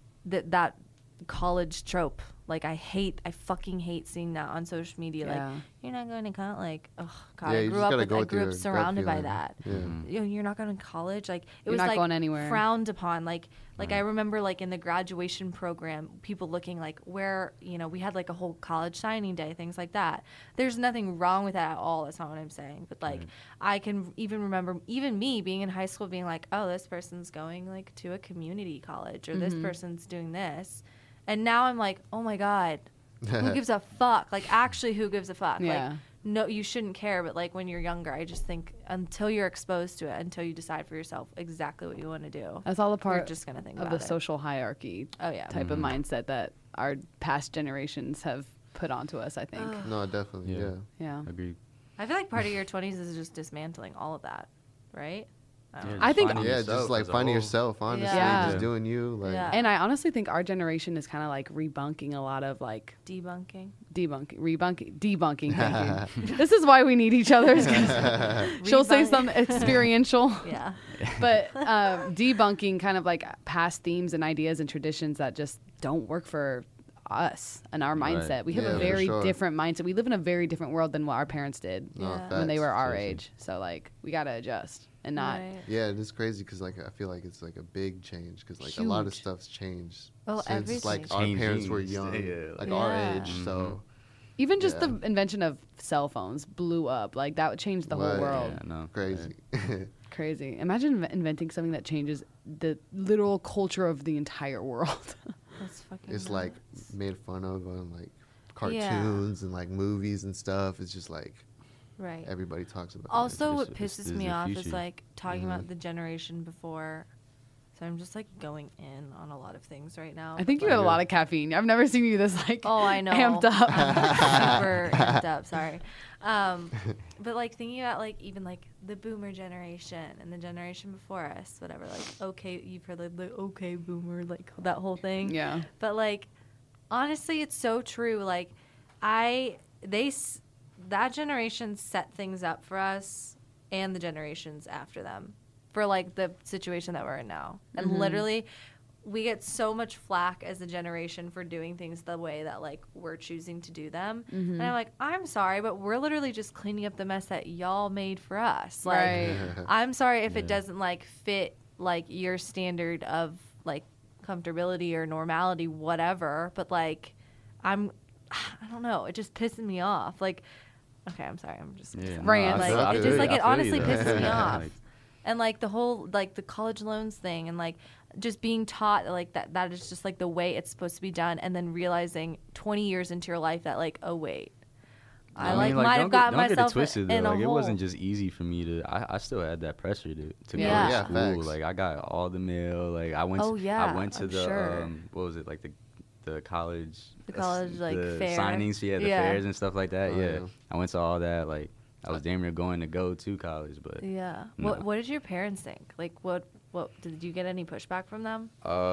that college trope. Like I fucking hate seeing that on social media. Yeah. Like you're not going to college. Like, oh god, Yeah, I you grew just up gotta with. go I with grew your up gut surrounded by feeling. that. Yeah. Mhm. You know, you're not going to college. Like it You're was not like going anywhere. frowned upon. Like I remember like in the graduation program, people looking like where we had like a whole college signing day, things like that. There's nothing wrong with that at all. That's not what I'm saying. But like I can even remember even me being in high school being like, oh, this person's going like to a community college or this person's doing this, and now I'm like, oh my god. Who gives a fuck? Like, actually, who gives a fuck? Yeah. Like, no, you shouldn't care. But like when you're younger, I just think until you're exposed to it, until you decide for yourself exactly what you want to do, That's all a you're part just gonna think of about the it. social hierarchy Oh yeah. type of mindset that our past generations have put onto us, I think. No, definitely. Yeah. Yeah. Yeah. Agreed. I feel like part of your 20s is just dismantling all of that, right? I don't Yeah, know. I think- finding Yeah, yourself just like as a finding whole. yourself, honestly. Yeah. Just doing you. Like, Yeah. And I honestly think our generation is kind of like rebunking a lot of like Debunking. debunking. Thank you. This is why we need each other. 'Cause she'll say Rebunk. something experiential, Yeah. but debunking kind of like past themes and ideas and traditions that just don't work for us and our Right. mindset. We have Yeah, a for very sure. different mindset. We live in a very different world than what our parents did No, Yeah. when they facts. were our Seriously. age. So like we gotta adjust and not. Right. Yeah, it is crazy because like I feel like it's like a big change because like a lot of Huge. stuff's changed Oh, since like our everything's parents were changing. young, Yeah. like our Yeah. age. So Even just Yeah. the invention of cell phones blew up. Like that would change the whole Right. world. Yeah, no. crazy. Crazy. Imagine inventing something that changes the literal culture of the entire world. That's fucking It's like nuts. made fun of on like cartoons and like movies and stuff. It's just like Right. everybody talks about. Also, It's- what it's- pisses it's me the off is future. like talking about Mhm. the generation before. So I'm just like going in on a lot of things right now. I think you but, had a like- lot of caffeine. I've never seen you this like Oh, I know. amped up. I'm super amped up. Sorry. But like thinking about like even like the boomer generation and the generation before us, whatever. Like okay, you've heard like the okay boomer, like that whole thing. Yeah. But like honestly, it's so true. Like that generation set things up for us and the generations after them for like the situation that we're in now. And literally we get so much flack as a generation for doing things the way that like we're choosing to do them. And I'm like, I'm sorry, but we're literally just cleaning up the mess that y'all made for us. Like Right. I'm sorry if it Yeah. doesn't like fit like your standard of like comfortability or normality, whatever. But like, I don't know. It just pisses me off. Like, okay, I'm sorry. I'm just Yeah, sorry. Rant. I Like feel- I it feel just you. like I it feel you, honestly though. pisses me off. Like, And like the whole like the college loans thing, and like just being taught like that is just like the way it's supposed to be done, and then realizing 20 years into your life that like, oh wait, I like might have gotten don't get it myself twisted, though. in a Like, it hole. wasn't just easy for me to. I still had that pressure to Yeah. go Yeah, to school. facts. Like I got all the mail. Like I went. Oh, yeah, I went to I'm the sure. what was it, like the college. The college, like, the fair. signings. Yeah, the Yeah. fairs and stuff like that. Oh, yeah. yeah. I went to all that. Like I was damn near going to go to college, but Yeah. No. What did your parents think? Like, what did you get any pushback from them?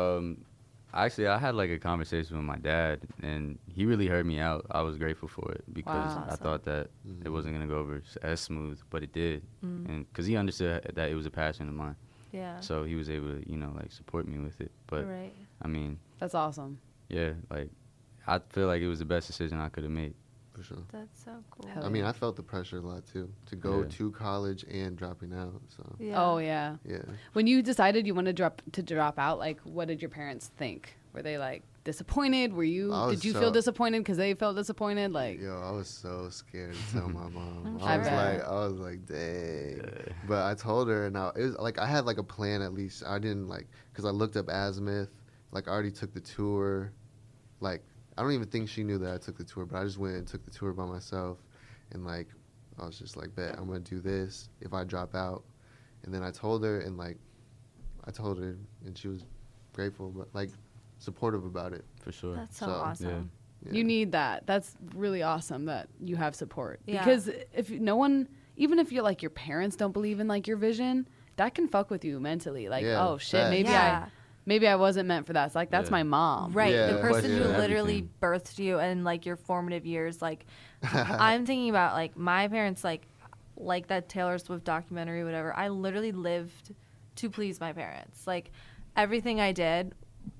actually, I had like a conversation with my dad, and he really heard me out. I was grateful for it because Wow. I thought that it wasn't gonna go over as smooth, but it did, and because he understood that it was a passion of mine, Yeah. so he was able to, like, support me with it. But Right. I mean, That's awesome. yeah, like I feel like it was the best decision I could have made. For sure. That's so cool. Hell I mean, I felt the pressure a lot too to go Yeah. to college and dropping out. So Yeah. Oh yeah. yeah, When you decided you wanted to drop out, like, what did your parents think? Were they like disappointed? Were you? I was Did you so- feel disappointed because they felt disappointed? Like, yo, I was so scared to tell my mom. I'm I was sure. I was like, dang. But I told her, and it was like I had like a plan at least. I didn't like because I looked up Azimuth. Like I already took the tour. Like I don't even think she knew that I took the tour, but I just went and took the tour by myself, and like I was just like, bet I'm gonna do this if I drop out. And then I told her, and like I told her, and she was grateful, but like supportive about it. For sure. That's so So, awesome. Yeah. you need that. That's really awesome that you have support. Yeah. Because if no one, even if you're like your parents don't believe in like your vision, that can fuck with you mentally. Like, Yeah, oh shit, facts. Yeah. maybe I wasn't meant for that. It's like that's Yeah. my mom. Right. Yeah. The person Question who everything. literally birthed you and like your formative years. Like, I'm thinking about like my parents, like that Taylor Swift documentary, whatever. I literally lived to please my parents. Like, everything I did,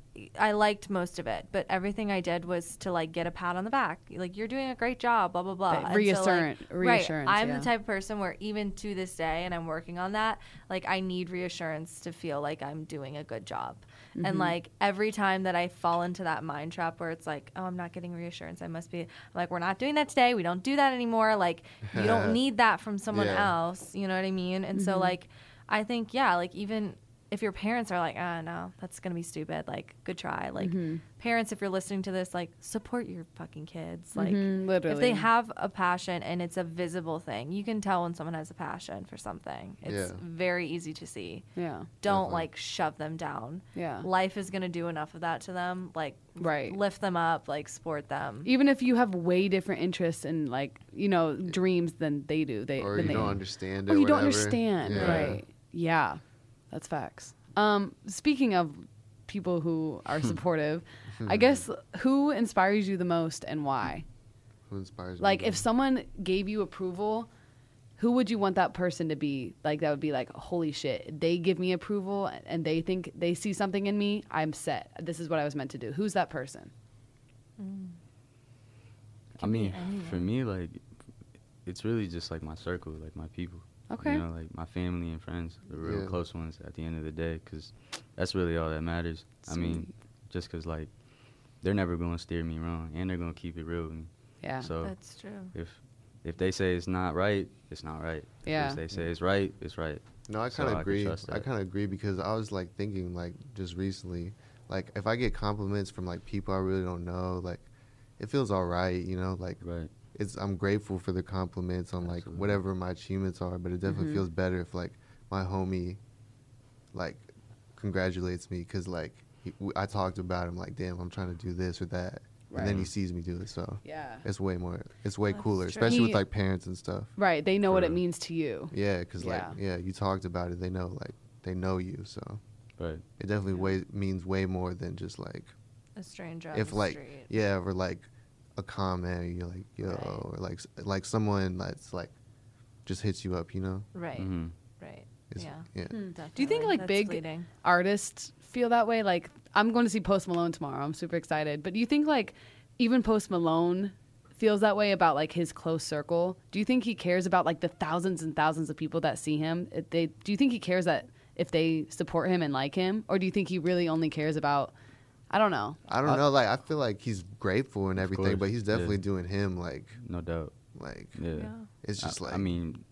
I liked most of it, but everything I did was to like get a pat on the back. Like, you're doing a great job, blah, blah, blah. Like, And reassurance. Right. I'm yeah. the type of person where even to this day, and I'm working on that, like I need reassurance to feel like I'm doing a good job. Mm-hmm. And like every time that I fall into that mind trap where it's like, oh, I'm not getting reassurance, I must be, I'm like, we're not doing that today. We don't do that anymore. Like, you don't need that from someone Yeah. else. You know what I mean? And Mm-hmm. so like, I think, yeah, like even if your parents are like, no, that's going to be stupid. Like, good try. Like, Mm-hmm. parents, if you're listening to this, like, support your fucking kids. Like, Mhm, literally. if they have a passion and it's a visible thing, you can tell when someone has a passion for something. It's Yeah. very easy to see. Yeah. Don't Definitely. like shove them down. Yeah. Life is going to do enough of that to them. Like, Right. lift them up, like, support them. Even if you have way different interests and like, dreams than they do. Or than you they don't understand it. Or you don't whatever. understand, Yeah. right? Yeah, that's facts. Speaking of people who are supportive, I guess who inspires you the most and why? Who inspires me? Like, the if someone gave you approval, who would you want that person to be? Like, that would be like, holy shit, they give me approval and they think they see something in me. I'm set. This is what I was meant to do. Who's that person? I mean, anyone. for me, like, it's really just like my circle, like my people. Okay. Like my family and friends, the real Yeah. close ones at the end of the day, because that's really all that matters. I mean, just because, like, they're never going to steer me wrong, and they're going to keep it real with me. Yeah. So That's true. if they say it's not right, it's not right. Yeah. If they say it's right, it's right. No, I So kind I of can agree. trust I that. kind of agree because I was like thinking like just recently, like if I get compliments from like people I really don't know, like it feels all right, like Right. I'm grateful for the compliments on like Absolutely. whatever my achievements are, but it definitely Mhm. feels better if like my homie like congratulates me because like I talked about him like, damn, I'm trying to do this or that, and then he Right. sees me do it, so Yeah. it's way That's cooler, true. especially with He- like parents and stuff. Right. They know For what it real. means to you. Yeah, because Yeah. like you talked about it, they know you, so. Right. It definitely means way more than just like A stranger on if the like street. or like a comment, you're like yo, Right. or like someone that's like just hits you up, Right. hmm Right. It's- Yeah. yeah. Do you think, Definitely. like, That's big fleeting. Artists feel that way? Like, I'm going to see Post Malone tomorrow. I'm super excited. But do you think, like, even Post Malone feels that way about, like, his close circle? Do you think he cares about, like, the thousands and thousands of people that see him? Do you think he cares that if they support him and like him? Or do you think he really only cares about, I don't know. I don't know, like I feel like he's grateful and Of everything, course, but he's yeah. definitely doing him No doubt. like Yeah. Yeah. it's just like I mean,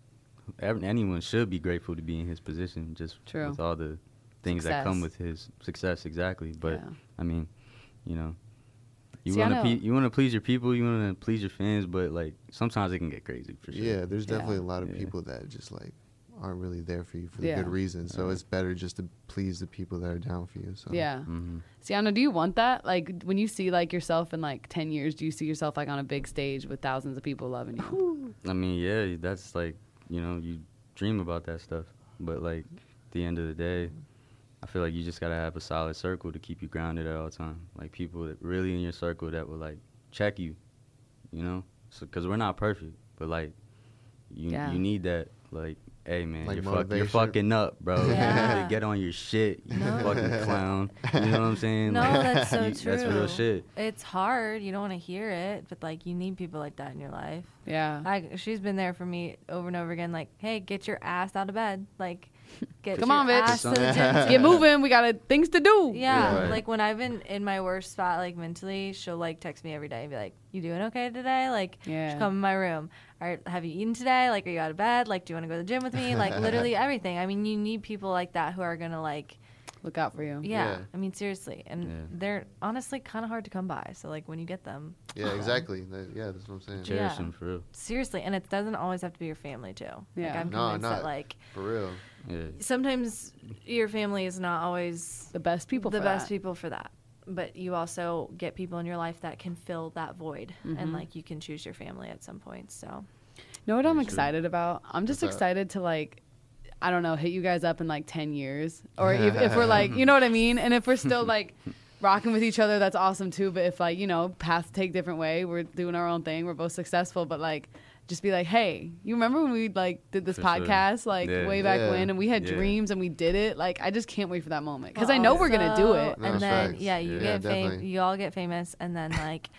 anyone should be grateful to be in his position, just True. with all the things that come with his success. Exactly. But Yeah. I mean, you know, you See, I want know- to you want to please your people, you want to please your fans, but like sometimes it can get crazy for sure. Yeah, there's definitely Yeah. a lot of Yeah. people that just like aren't really there for you for the Yeah. good reason. So it's better just to please the people that are down for you. So Yeah. Hmm. Sienna, do you want that? Like, when you see like yourself in like 10 years, do you see yourself like on a big stage with thousands of people loving you? I mean, yeah, that's like, you know, you dream about that stuff, but like at the end of the day, I feel like you just gotta have a solid circle to keep you grounded at all time. Like people that really in your circle that will like check you, you know, so because we're not perfect, but like you Yeah. you need that. Like, hey man, Like you're motivation. fucking up, bro. Yeah. You need to get on your shit, you No. fucking clown. You know what I'm saying? No, Like, that's so That's real true. shit. It's hard. You don't want to hear it, but like you need people like that in your life. Yeah. She's been there for me over and over again. Like, hey, get your ass out of bed. Like, get Come your on, bitch. ass to the gym. Get moving. We got things to do. Yeah, Right. like when I've been in my worst spot, like mentally, she'll like text me every day and be like, "You doing okay today? Like, Yeah. just come in my room. All right, have you eaten today? Like, are you out of bed? Like, do you want to go to the gym with me? Like, literally everything. I mean, you need people like that who are gonna like, Look out for you. yeah. Yeah. I mean, seriously, and Yeah. they're honestly kind of hard to come by. So like when you get them, Yeah, exactly. Yeah, that's what I'm saying. Cherish Yeah. them for real. seriously, and it doesn't always have to be your family too. Yeah. Like, I'm No, convinced that not- like For real. Yeah. sometimes your family is not always The best people the for best that. people for that, but you also get people in your life that can fill that void, and like you can choose your family at some point. So You know what I'm Very true. excited about? I'm just What's that? excited to like, I don't know, hit you guys up in like 10 years. Or if we're like, you know what I mean? And if we're still like rocking with each other, that's awesome too. But if like, you know, paths take different way, we're doing our own thing, we're both successful, but like, just be like, hey, you remember when we like did this For sure. podcast like Yeah. way back Yeah. when, and we had Yeah. dreams and we did it? Like, I just can't wait for that moment because I Well, know we're gonna do also- it. No, and it's then facts. yeah, you Yeah, get definitely. you all get famous, and then like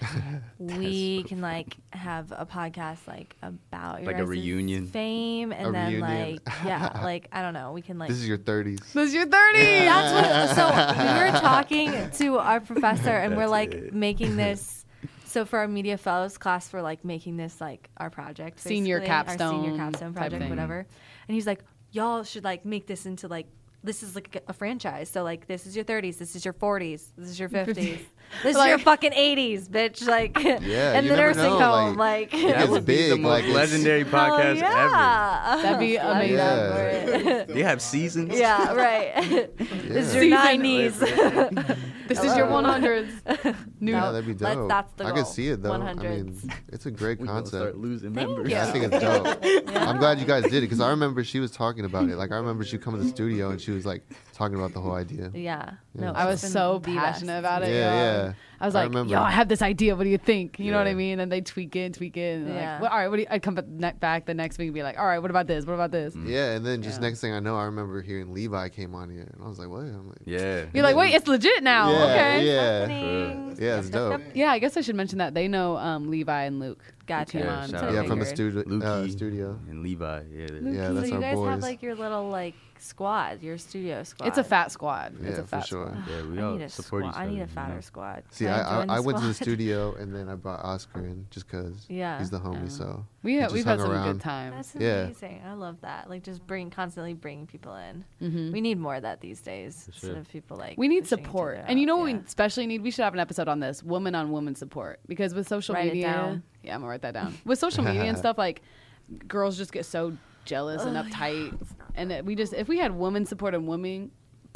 we can like have a podcast like about your Like a guys' reunion. fame, and A then reunion. like yeah, like I don't know, we can like This is your 30s. This is your 30. That's what. So we were talking to our professor, and we're That's like it. making this. So for our media fellows class, we're like making this like our project, Senior basically, our capstone senior capstone type project, thing. whatever. And he's like, y'all should like make this into like. This is like a franchise. So like, this is your 30s, this is your 40s, this is your 50s, this is Like- your fucking 80s, bitch. Like, Yeah, and you the never nursing know, home, like- like. That It's would be the big, most like, it's- legendary Hell podcast ever. yeah. That'd be I'd amazing. down for it. They have seasons. Yeah, right. This is your Season. 90s. This is your 100s. New. Yeah, that'd be dope. That's the I goal. could see it though. 100s. I mean, it's a great We gonna start concept. losing Thank members. you. I think it's dope. I'm glad you guys did it because I remember she was talking about it. Like I remember she come to the studio and she was like talking about the whole idea. Yeah. No, I was it's been so the passionate best. about it. Yeah, yo. yeah. I was I like, remember. yo, I have this idea. What do you think? You know what I Yeah. mean? And they tweak it. And Yeah. like, well, all right, what do you, I'd come back the next week and be like, all right, what about this? What about this? Yeah, and then just Yeah. next thing I know, I remember hearing Levi came on here, and I was like, "What?" I'm like, Yeah. You're like, wait, it's legit now. Yeah, Okay. yeah. Happening. Yeah, it's dope. Yeah, I guess I should mention that. They know Levi and Luke. who Gotcha. came Yeah, on. shout So out. Yeah, I from the figured. Lukey studio. and Levi. Yeah. Luke, Yeah, so that's you our guys have boys. like your little like squad, your studio squad. It's a fat squad. Yeah, It's a for fat sure. squad. Yeah, we I all need a support squad. each other. I need a you fatter know? squad. See, Can join I went to the squad? studio and then I brought Oscar in just because Yeah. he's the homie. Yeah. So We've just had hung some around. good times. That's Yeah. amazing. I love that. Like just constantly bringing people in. Mhm. We need more of that these days For instead sure. of people like. We need pushing each support. other And you out. know what Yeah. we especially need? We should have an episode on this, woman on woman support. Because with social Write it media, down. yeah, I'm gonna write that down. With social media and stuff, like girls just get so jealous and uptight. And that if we had women supporting women,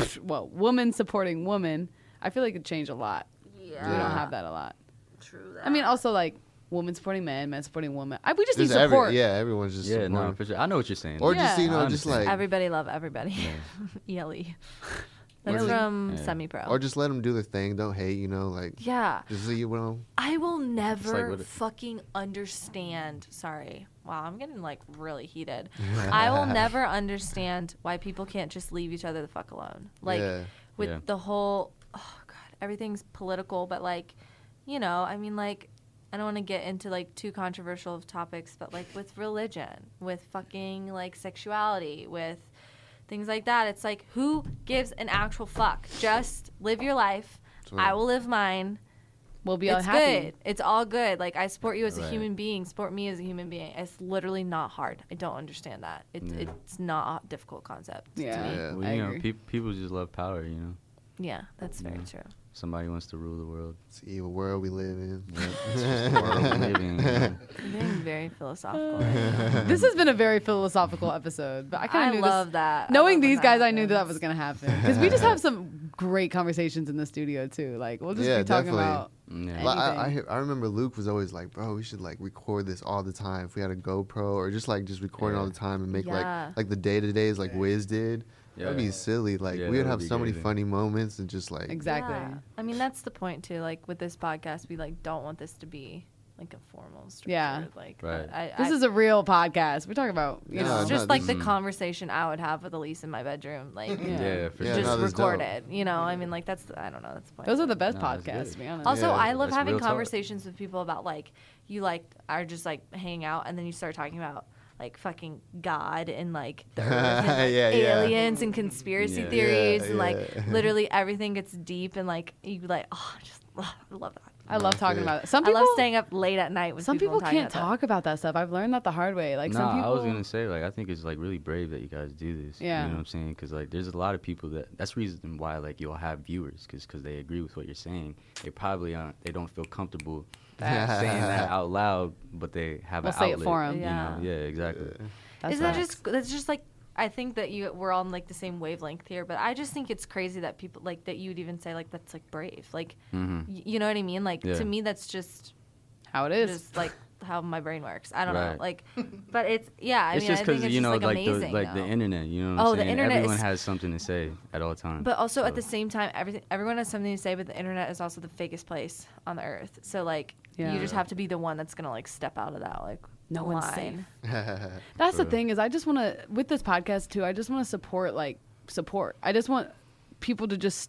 woman supporting woman, I feel like it'd change a lot. Yeah. We don't have that a lot. True. That. I mean, also like woman supporting men, men supporting women. We just need Just support. everyone's just Yeah, no, supporting. for sure. I know what you're saying. Or Yeah. just you know, I just understand. like, Everybody love everybody. ELE. That's Or- from Yeah. Semi Pro. or just let them do their thing. Don't hate. You know, like Yeah. just so you know. I will never what it- fucking understand. Sorry. Wow, I'm getting like really heated. I will never understand why people can't just leave each other the fuck alone. Like Yeah. with Yeah. the whole, oh god, everything's political, but like, you know, I mean, like, I don't want to get into like too controversial of topics, but like with religion, with fucking like sexuality, with things like that, it's like who gives an actual fuck? Just live your life. So- I will live mine. we'll be all It's happy. good. It's all good. Like, I support you as a Right. human being. Support me as a human being. It's literally not hard. I don't understand that. Yeah. It's not a difficult concept Yeah. to me. Yeah. Well, I you know, agree. people just love power. You know, Yeah, that's very Yeah. true. somebody wants to rule the world. It's the evil world we live in. It's just the world we live in, you know? I'm getting very philosophical right now. This has been a very philosophical episode, but I kind I of knew love this. that. I Knowing love when these guys, I knew that happens. was gonna happen because we just have some great conversations in the studio too. Like we'll just Yeah, be talking definitely. about. Yeah. Like, Anything. I remember Luke was always like, bro, we should like record this all the time. If we had a GoPro or just recording all Yeah. the time and make Yeah. like the day to days like Wiz did. That'd be Yeah. silly. Like Yeah, we would that have would be so many crazy. funny moments and just like Exactly. Yeah. I mean, that's the point too. Like with this podcast, we like don't want this to be like a formal structure. Yeah. Like Right. This is a real podcast. We're talking about you Yeah, know. it's just no, like the this- conversation I would have with Elise in my bedroom. Like Yeah. Yeah, for Yeah, sure. just no, that's dope. recorded. You know, I mean, like that's I don't know. That's the point. Those are the best No, that's podcasts, good. to be honest. Also, Yeah, I love that's having real talk. conversations with people about like you like are just like hanging out and then you start talking about like fucking God and like the earth and like, Yeah, yeah. aliens and conspiracy Yeah. theories Yeah, and like yeah. literally everything gets deep and like you like I love that. I love talking Okay. about it. Some I people, love staying up late at night with some people talking can't about that. talk about that stuff. I've learned that the hard way. Like some people. I was gonna say like I think it's like really brave that you guys do this. Yeah. You know what I'm saying? Because like there's a lot of people that's the reason why like you'll have viewers because they agree with what you're saying. They probably they don't feel comfortable saying that out loud, but they have We'll an say it outlet. for 'em. You Yeah. know? Yeah, exactly. That's Isn't that facts. just that's just like I think that we're on like the same wavelength here, but I just think it's crazy that people like that you'd even say like that's like brave. Like hmm you know what I mean? Like Yeah. to me that's just how it is? just like how my brain works. I don't know. Right. Like but it's yeah, I It's mean just I think because it's you just know like like the amazing. like the though. internet. You know what Oh, I'm the saying? internet Everyone is- has something to say at all times. But also at So- the same time, everyone has something to say. But the internet is also the fakest place on the earth. So like, Yeah. you just have to be the one that's gonna like step out of that like No one's line. That's the True. thing is I just want to with this podcast too. I just want to support. I just want people to just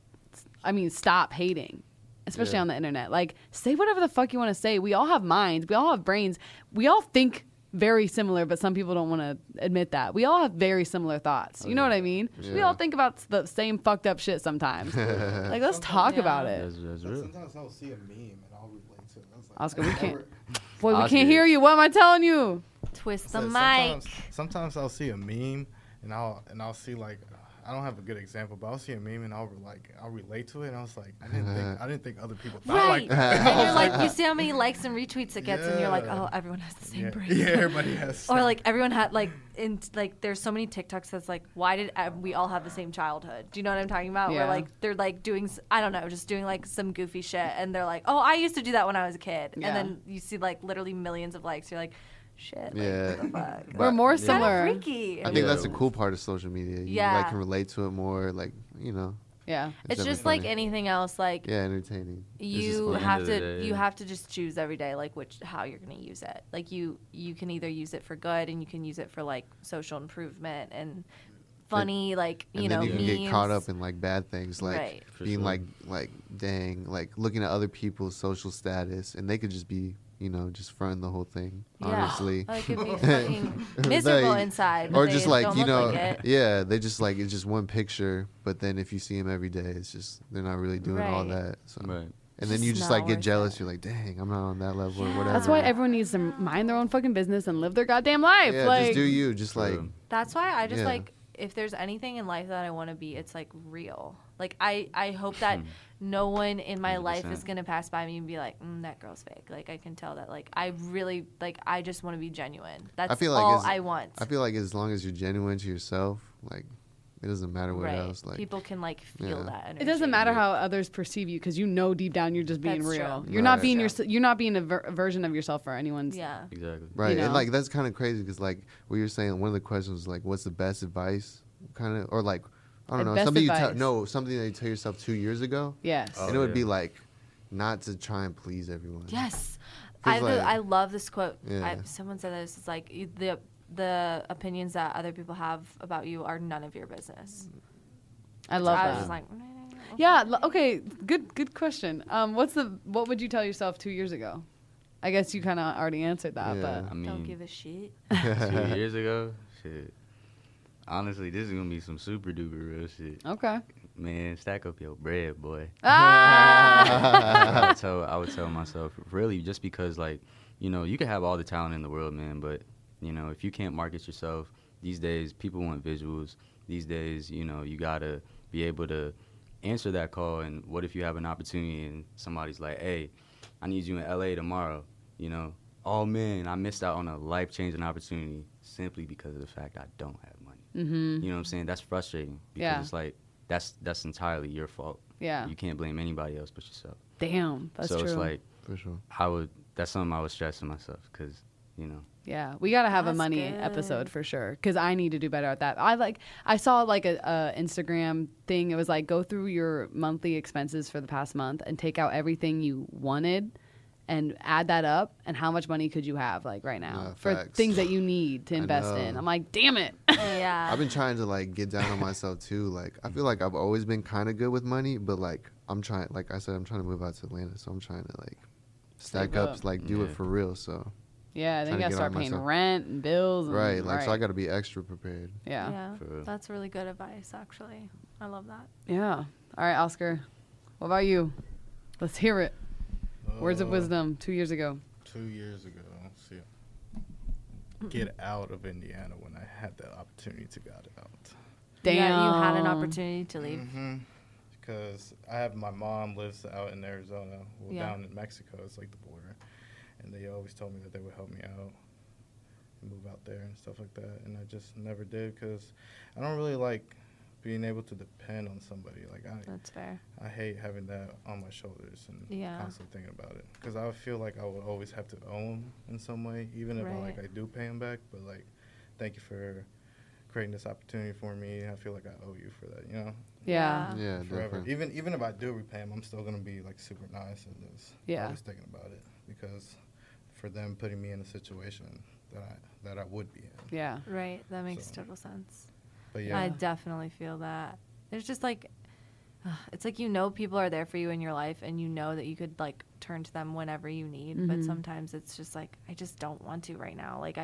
stop hating, especially Yeah. on the internet. Like say whatever the fuck you want to say. We all have minds. We all have brains. We all think very similar, but some people don't want to admit that. We all have very similar thoughts. You know what I mean? We Yeah. all think about the same fucked up shit sometimes. Like let's talk Yeah. about it. That's real. Sometimes I'll see a meme and I'll relate to it. I was like, Oscar, we I've can't- never- Boy, we Oscar. can't hear you. What am I telling you? Twist the So mic. sometimes I'll see a meme and I'll see like I don't have a good example, but I'll see a meme and I'll relate to it and I was like I didn't think other people thought Right. like that. And you're like, you see how many likes and retweets it gets, and you're like, Yeah. oh, everyone has the same Yeah, brain. yeah, everybody has. Or like everyone had like there's so many TikToks that's like, why did we all have the same childhood? Do you know what I'm talking about? Yeah. Where like they're like doing I don't know, just doing like some goofy shit, and they're like, oh, I used to do that when I was a kid, Yeah. and then you see like literally millions of likes. You're like, shit, like, Yeah. what the fuck? We're more Yeah. similar. Kind of freaky. I think Yeah. that's the cool part of social media. You Yeah. like can relate to it more, like you know. Yeah. It's definitely just like funny. anything else. Like Yeah, entertaining. It's just you fun. have End of the to day, you yeah. have to just choose every day like how you're going to use it. Like you can either use it for good and you can use it for like social improvement and funny like and you then know you can get memes. caught up in like bad things, like Right. For being sure. like dang, like looking at other people's social status, and they could just be just fronting the whole thing. Yeah. Honestly, Like, it could be fucking miserable Like, inside, but or they just like don't you look know, like it. yeah, they just like it's just one picture, but then if you see them every day, it's just they're not really doing all Right. that. So. Right. And then Just you just not like get worth jealous. it. You're like, dang, I'm not on that level or Yeah. whatever. That's why everyone needs to mind their own fucking business and live their goddamn life. Yeah, like, just do you. Just like True. That's why I just Yeah. like if there's anything in life that I want to be, it's like real. Like I hope that no one in my life is 100%. gonna pass by me and be like, that girl's fake. Like I can tell that. Like I really like I just want to be genuine. That's feel like all as- I want. I feel like as long as you're genuine to yourself, like it doesn't matter what right. else. Like People can like feel Yeah. that energy. it doesn't matter how others perceive you because you know deep down you're just being That's real. true. You're not Right. being That's you're not being a version of yourself for anyone's. Yeah. Exactly. right, know? and like that's kind of crazy because like what you're saying, one of the questions was like, what's the best advice, kind of, or like I don't Like, know, best something you tell advice. something that you tell yourself 2 years ago, Yes. Oh, and it would yeah. be like not to try and please everyone. Yes. 'Cause, like- I love this quote. Yeah. Someone said this. It's like the opinions that other people have about you are none of your business. I love I was that. just like, Yeah. Okay. Good question. What would you tell yourself 2 years ago? I guess you kind of already answered that, Yeah. but I don't mean, give a shit. 2 years ago, shit. Honestly, this is gonna be some super duper real shit. okay. man, stack up your bread, boy. Ah! I would tell myself, really, just because, like, you know, you can have all the talent in the world, man, but, you know, if you can't market yourself, these days, people want visuals. These days, you know, you got to be able to answer that call. And what if you have an opportunity and somebody's like, hey, I need you in L.A. tomorrow, you know? Oh, man, I missed out on a life-changing opportunity simply because of the fact I don't have money. Mm-hmm. You know what I'm saying? That's frustrating because Yeah. it's like that's entirely your fault. Yeah. You can't blame anybody else but yourself. Damn, that's so true. it's like For sure. that's something I would stress to myself because, you know. Yeah, we gotta have a That's money good. episode for sure because I need to do better at that. I saw like a Instagram thing. It was like go through your monthly expenses for the past month and take out everything you wanted and add that up and how much money could you have like right now Yeah, for facts. things that you need to I invest know. in. I'm like, damn it. Yeah. I've been trying to like get down on myself too. Like I feel like I've always been kind of good with money, but like I'm trying, like I said, I'm trying to move out to Atlanta, so I'm trying to like stack Save up, up. like do it Yeah. for real. So Yeah, then Trying you to gotta get start on paying myself. rent and bills. And, right, like so I got to be extra prepared. Yeah. Yeah. For real. That's really good advice, actually. I love that. Yeah. All right, Oscar. What about you? Let's hear it. Words of Uh, wisdom 2 years ago. 2 years ago, see, get out of Indiana when I had the opportunity to get out. Damn. Yeah, you had an opportunity to leave. Because I have my mom lives out in Arizona, well, Yeah. down in Mexico. It's like the border, and they always told me that they would help me out and move out there and stuff like that. And I just never did because I don't really like being able to depend on somebody. Like That's fair. I hate having that on my shoulders and Yeah. constantly thinking about it because I feel like I would always have to owe them in some way, even if Right. I do pay them back. But like, thank you for creating this opportunity for me. I feel like I owe you for that, you know, Yeah. Yeah, forever. definitely. Even if I do repay them, I'm still gonna be like super nice and just Yeah. always thinking about it because for them putting me in a situation that I would be in. Yeah. Right. That makes So, total sense. But yeah, I definitely feel that. There's just like, it's like you know people are there for you in your life and you know that you could like turn to them whenever you need. But Mhm. sometimes it's just like, I just don't want to right now. Like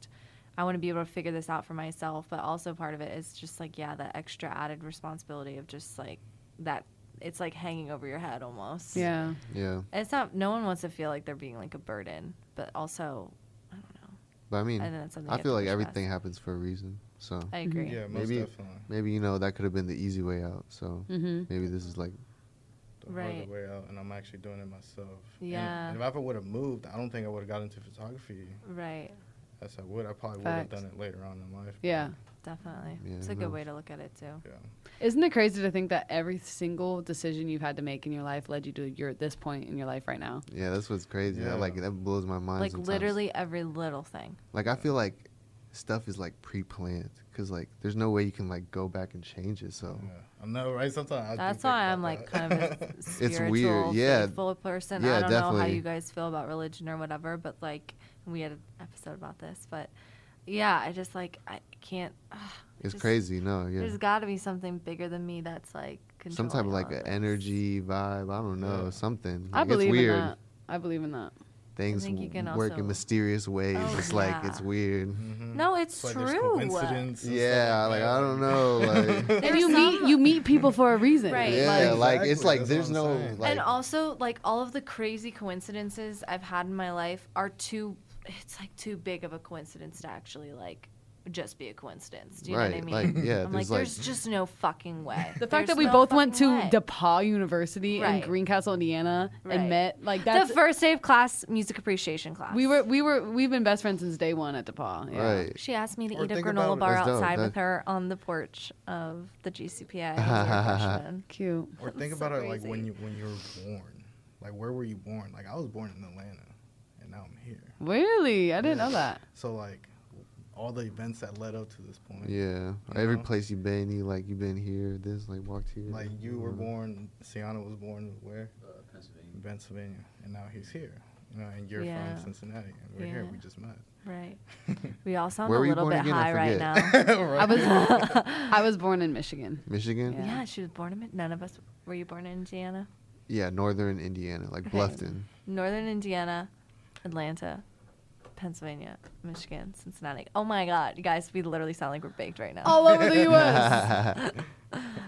I want to be able to figure this out for myself. But also part of it is just like, yeah, that extra added responsibility of just like that. It's like hanging over your head almost. Yeah. Yeah, It's not, no one wants to feel like they're being like a burden, but also, I don't know. but I mean, And then it's something I you feel have like to push everything past. happens for a reason. So I agree. yeah, most maybe- definitely. maybe you know that could have been the easy way out. So Mm-hmm. maybe this is like The Right. harder way out, and I'm actually doing it myself. Yeah. And if I ever would have moved, I don't think I would have got into photography Right. as I would. I probably would have Facts. done it later on in life. but Yeah. Definitely. Yeah, It's a who good knows? way to look at it too. Yeah. Isn't it crazy to think that every single decision you've had to make in your life led you to this point in your life right now? yeah, that's what's crazy. Yeah. That blows my mind. Like sometimes. literally every little thing. Like I feel like stuff is like pre-planned because like there's no way you can like go back and change it. So Yeah. I know, right? Sometimes I do That's think why about I'm like that. kind of a spiritual, weird, yeah. faithful person. Yeah, I don't know how definitely. you guys feel about religion or whatever, but like we had an episode about this, but yeah, I just like I can't. it's just- crazy. No, yeah. There's got to be something bigger than me that's like Some type of controlling like all an this. energy vibe. I don't know, Yeah. something. I Like, believe it's weird. in that. I believe in that. Things think you can work also- in mysterious ways. Oh, it's like yeah. it's weird. Mhm. No, it's It's like there's true. coincidence and Yeah, stuff like that. I don't know, like And There's you meet people for a reason. Right. yeah, like it's Exactly, like that's there's what I'm no saying. like And also, like all of the crazy coincidences I've had in my life are too. It's like too big of a coincidence to actually like just be a coincidence. Do you know what I right, mean? like yeah, I'm like, there's like there's just no fucking way. The fact There's that we no both went to fucking way. DePaul University in Right. Greencastle, Indiana, Right. and met like that's the first day of class, music appreciation class. we've been best friends since day one at DePaul. Yeah. right. She asked me to Or eat a think granola about it. bar That's dope. outside with That- her on the porch of the GCPA. as a freshman. Cute. Or That think was about so it like when crazy. you were born. Like where were you born? Like I was born in Atlanta, and now I'm here. Really? I didn't know that. So like all the events that led up to this point. Yeah, You every know? place you've been, you've been here, this, like walked here. Like you were Mhm. born, Sienna was born where? Pennsylvania. In Pennsylvania, and now he's here. You know, and you're Yeah. from Cincinnati, and we're here. Yeah. We just met. Right. We all sound Where a were you little born bit again? I high right forget. now. I was I was born in Michigan. Michigan. Yeah. Yeah, she was born in. None of us were you born in Indiana? Yeah, northern Indiana, like Okay. Bluffton. Northern Indiana, Atlanta, Pennsylvania, Michigan, Cincinnati. Oh my God, you guys, we literally sound like we're baked right now. All over the U.S.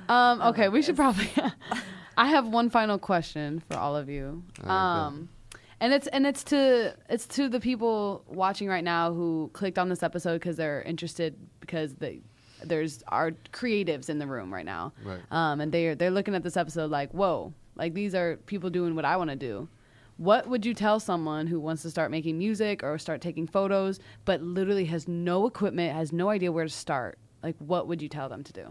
Okay, we should probably. I have one final question for all of you. And it's to the people watching right now who clicked on this episode because they're interested because there's our creatives in the room right now. Right. And they're looking at this episode like, whoa, like these are people doing what I want to do. What would you tell someone who wants to start making music or start taking photos, but literally has no equipment, has no idea where to start? Like, what would you tell them to do?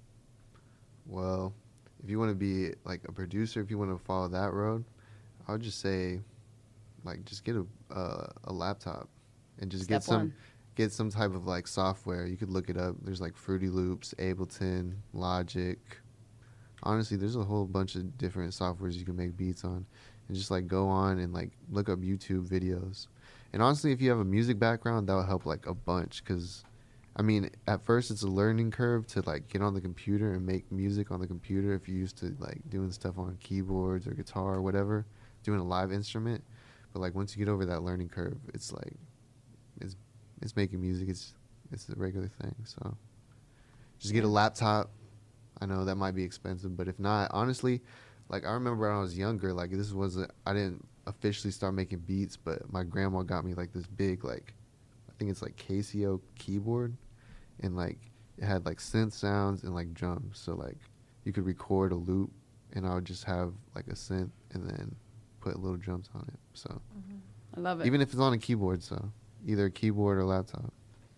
Well, if you want to be like a producer, if you want to follow that road, I would just say, like, just get a laptop and just Step one. get some type of like software. You could look it up. There's like Fruity Loops, Ableton, Logic. Honestly, there's a whole bunch of different softwares you can make beats on, and just like go on and like look up YouTube videos. And honestly, if you have a music background, that'll help like a bunch, because I mean, at first it's a learning curve to like get on the computer and make music on the computer if you're used to like doing stuff on keyboards or guitar or whatever, doing a live instrument. But like once you get over that learning curve, it's like it's making music. It's a regular thing. So just get a laptop. I know that might be expensive, but if not, honestly, like I remember when I was younger, like I didn't officially start making beats, but my grandma got me like this big, like I think it's like Casio keyboard, and like it had like synth sounds and like drums. So like you could record a loop, and I would just have like a synth and then put little drums on it. So I love it. even if it's on a keyboard, so either a keyboard or laptop.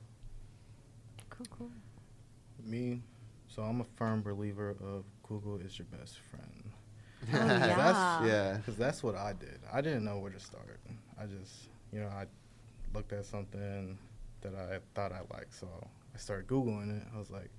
Cool. Me, so I'm a firm believer of Google is your best friend. Oh, yeah. Yeah. Because that's what I did. I didn't know where to start. I just, I looked at something that I thought I liked, so I started Googling it. I was like,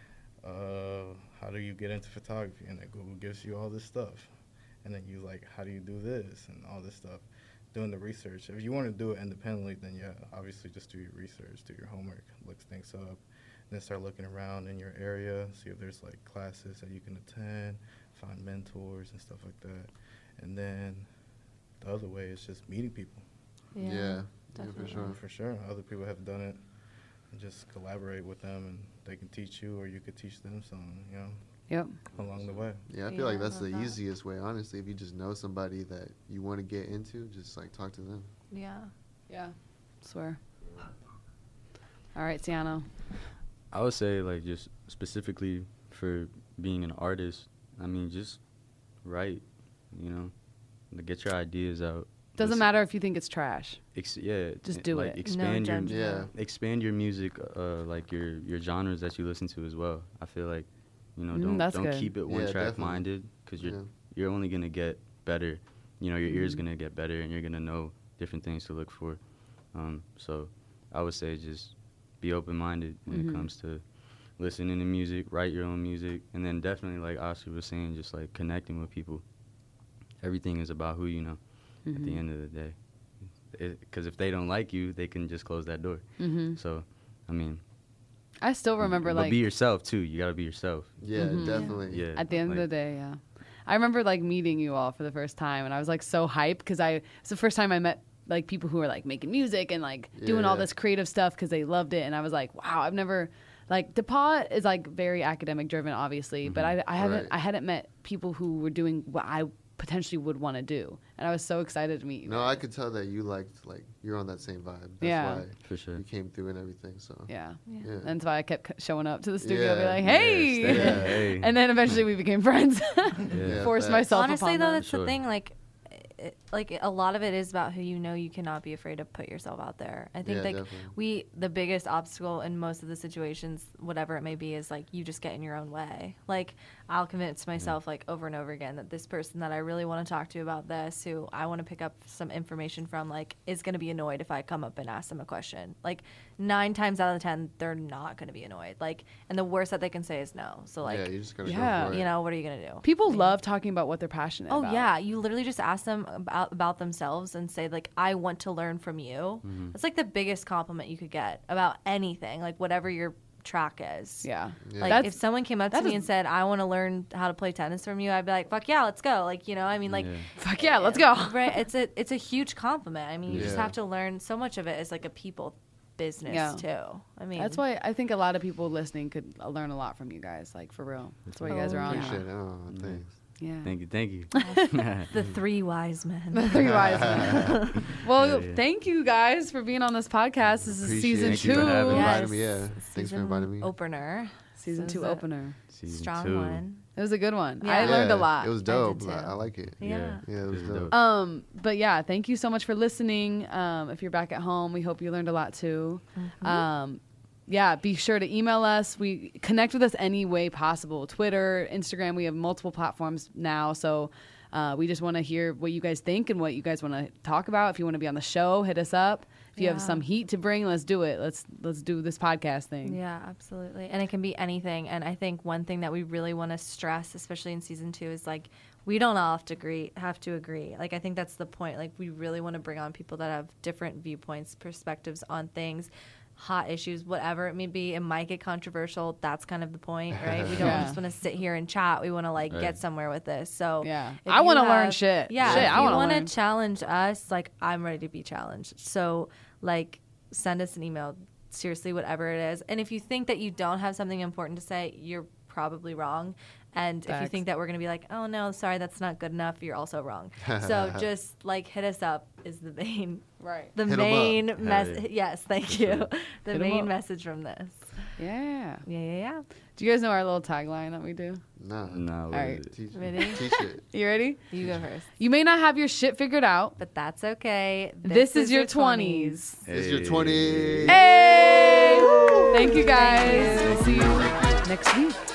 how do you get into photography? And then Google gives you all this stuff. And then you like, how do you do this? And all this stuff. Doing the research. If you want to do it independently, then yeah, obviously just do your research, do your homework, look things up. And then start looking around in your area, see if there's like classes that you can attend, find mentors and stuff like that. And then the other way is just meeting people. Yeah, definitely. for sure. For sure. Other people have done it, and just collaborate with them, and they can teach you or you could teach them something, Yep. along the way. Yeah, I feel Yeah, like I that's love the that. easiest way, honestly. If you just know somebody that you want to get into, just like talk to them. Yeah. Yeah. Swear. All right, Ciano. I would say, like, just specifically for being an artist, I mean, just write, to get your ideas out. Doesn't matter if you think it's trash. Just do like, it. Expand No your judgment. expand your music, like your genres that you listen to as well. I feel like, that's don't good. keep it Yeah, one track definitely. minded, because Yeah. you're only gonna get better. Your ear's gonna get better, and you're gonna know different things to look for. So I would say just be open minded when it comes to listening to music, write your own music, and then definitely, like Oscar was saying, just like connecting with people. Everything is about who you know at the end of the day. Because if they don't like you, they can just close that door. So, I mean, I still remember, but like, be yourself too. You gotta be yourself. Yeah, Mhm. definitely. Yeah. at the end of the like- day, yeah. I remember, like, meeting you all for the first time, and I was, like, so hyped because it's the first time I met, like, people who were, like, making music and, like, doing all Yeah. this creative stuff because they loved it. And I was like, wow, I've never, like, DePaul is, like, very academic driven, obviously, but Right. I hadn't met people who were doing what I potentially would want to do. And I was so excited to meet you. No, I could tell that you liked, like, you're on that same vibe. That's Yeah. why For sure. you came through and everything, so. Yeah. Yeah. Yeah. And that's why I kept showing up to the studio and be Yeah. like, Yeah, hey. stay- Yeah. hey. And then eventually we became friends. Yeah, Forced facts. myself Honestly, upon though, them. that's the Sure. thing. Like a lot of it is about who you know. You cannot be afraid to put yourself out there. I think Yeah, like definitely. the biggest obstacle in most of the situations, whatever it may be, is like you just get in your own way. Like I'll convince myself like over and over again that this person that I really want to talk to about this, who I want to pick up some information from, like is going to be annoyed if I come up and ask them a question. Like 9 times out of 10, they're not going to be annoyed. Like, and the worst that they can say is no. So like, yeah, you just gotta Yeah. go for it. you know, what are you going to do? People love talking about what they're passionate Oh about. yeah, you literally just ask them about themselves and say like, I want to learn from you. That's like the biggest compliment you could get about anything, like whatever your track is. Yeah. Yeah. Like That's- if someone came up to that me is- and said, I want to learn how to play tennis from you, I'd be like, fuck yeah, let's go. Like, you know, I mean, like, Yeah. Fuck yeah, let's go. right? It's a huge compliment. I mean, you just Yeah. have to learn. So much of it is like a people business Yeah. too. I mean, That's why I think a lot of people listening could learn a lot from you guys. Like for real. That's why you guys are on. Appreciate it. Oh, thanks. Yeah. Thank you. the three wise men. Three wise men. Well, Yeah. thank you guys for being on this podcast. This is Appreciate season it. Thank you for having 2. me. Invited me, yeah. Thanks for Season inviting me. Opener. Season This 2 is a opener. Season Strong 2. one. It was a good one. Yeah. I learned a lot. It was dope. too. I like it. Yeah. Yeah, it was dope. But yeah, thank you so much for listening. If you're back at home, we hope you learned a lot too. Yeah, be sure to email us. We connect with us any way possible. Twitter, Instagram, we have multiple platforms now. So we just want to hear what you guys think and what you guys want to talk about. If you want to be on the show, hit us up. If you have Yeah. some heat to bring, let's do it. Let's do this podcast thing. Yeah, absolutely. And it can be anything. And I think one thing that we really want to stress, especially in season 2, is like we don't all have to agree. Like I think that's the point. Like we really want to bring on people that have different viewpoints, perspectives on things, hot issues, whatever it may be. It might get controversial. That's kind of the point, right? We don't Yeah. just want to sit here and chat. We want to like Right. get somewhere with this. So Yeah. if I you want to learn have- shit. Yeah, Shit, if I you want want to learn. to challenge us, like I'm ready to be challenged. So like send us an email. Seriously, whatever it is. And if you think that you don't have something important to say, you're probably wrong. And if you Facts. think that we're going to be like, oh no, sorry, that's not good enough, you're also wrong. So just like hit us up is the main, Right. the Hit 'em main up. message. Hell yeah. Yes, thank For you. sure. The Hit 'em main up. message from this. Yeah. Yeah. Do you guys know our little tagline that we do? Nah. No, what Alright. is it? Teach, Ready? teach it. You ready? You go first. You may not have your shit figured out. But that's okay. This is your 20s. It's your Hey. 20. Hey! Thank you guys. Thank you. We'll see you next week.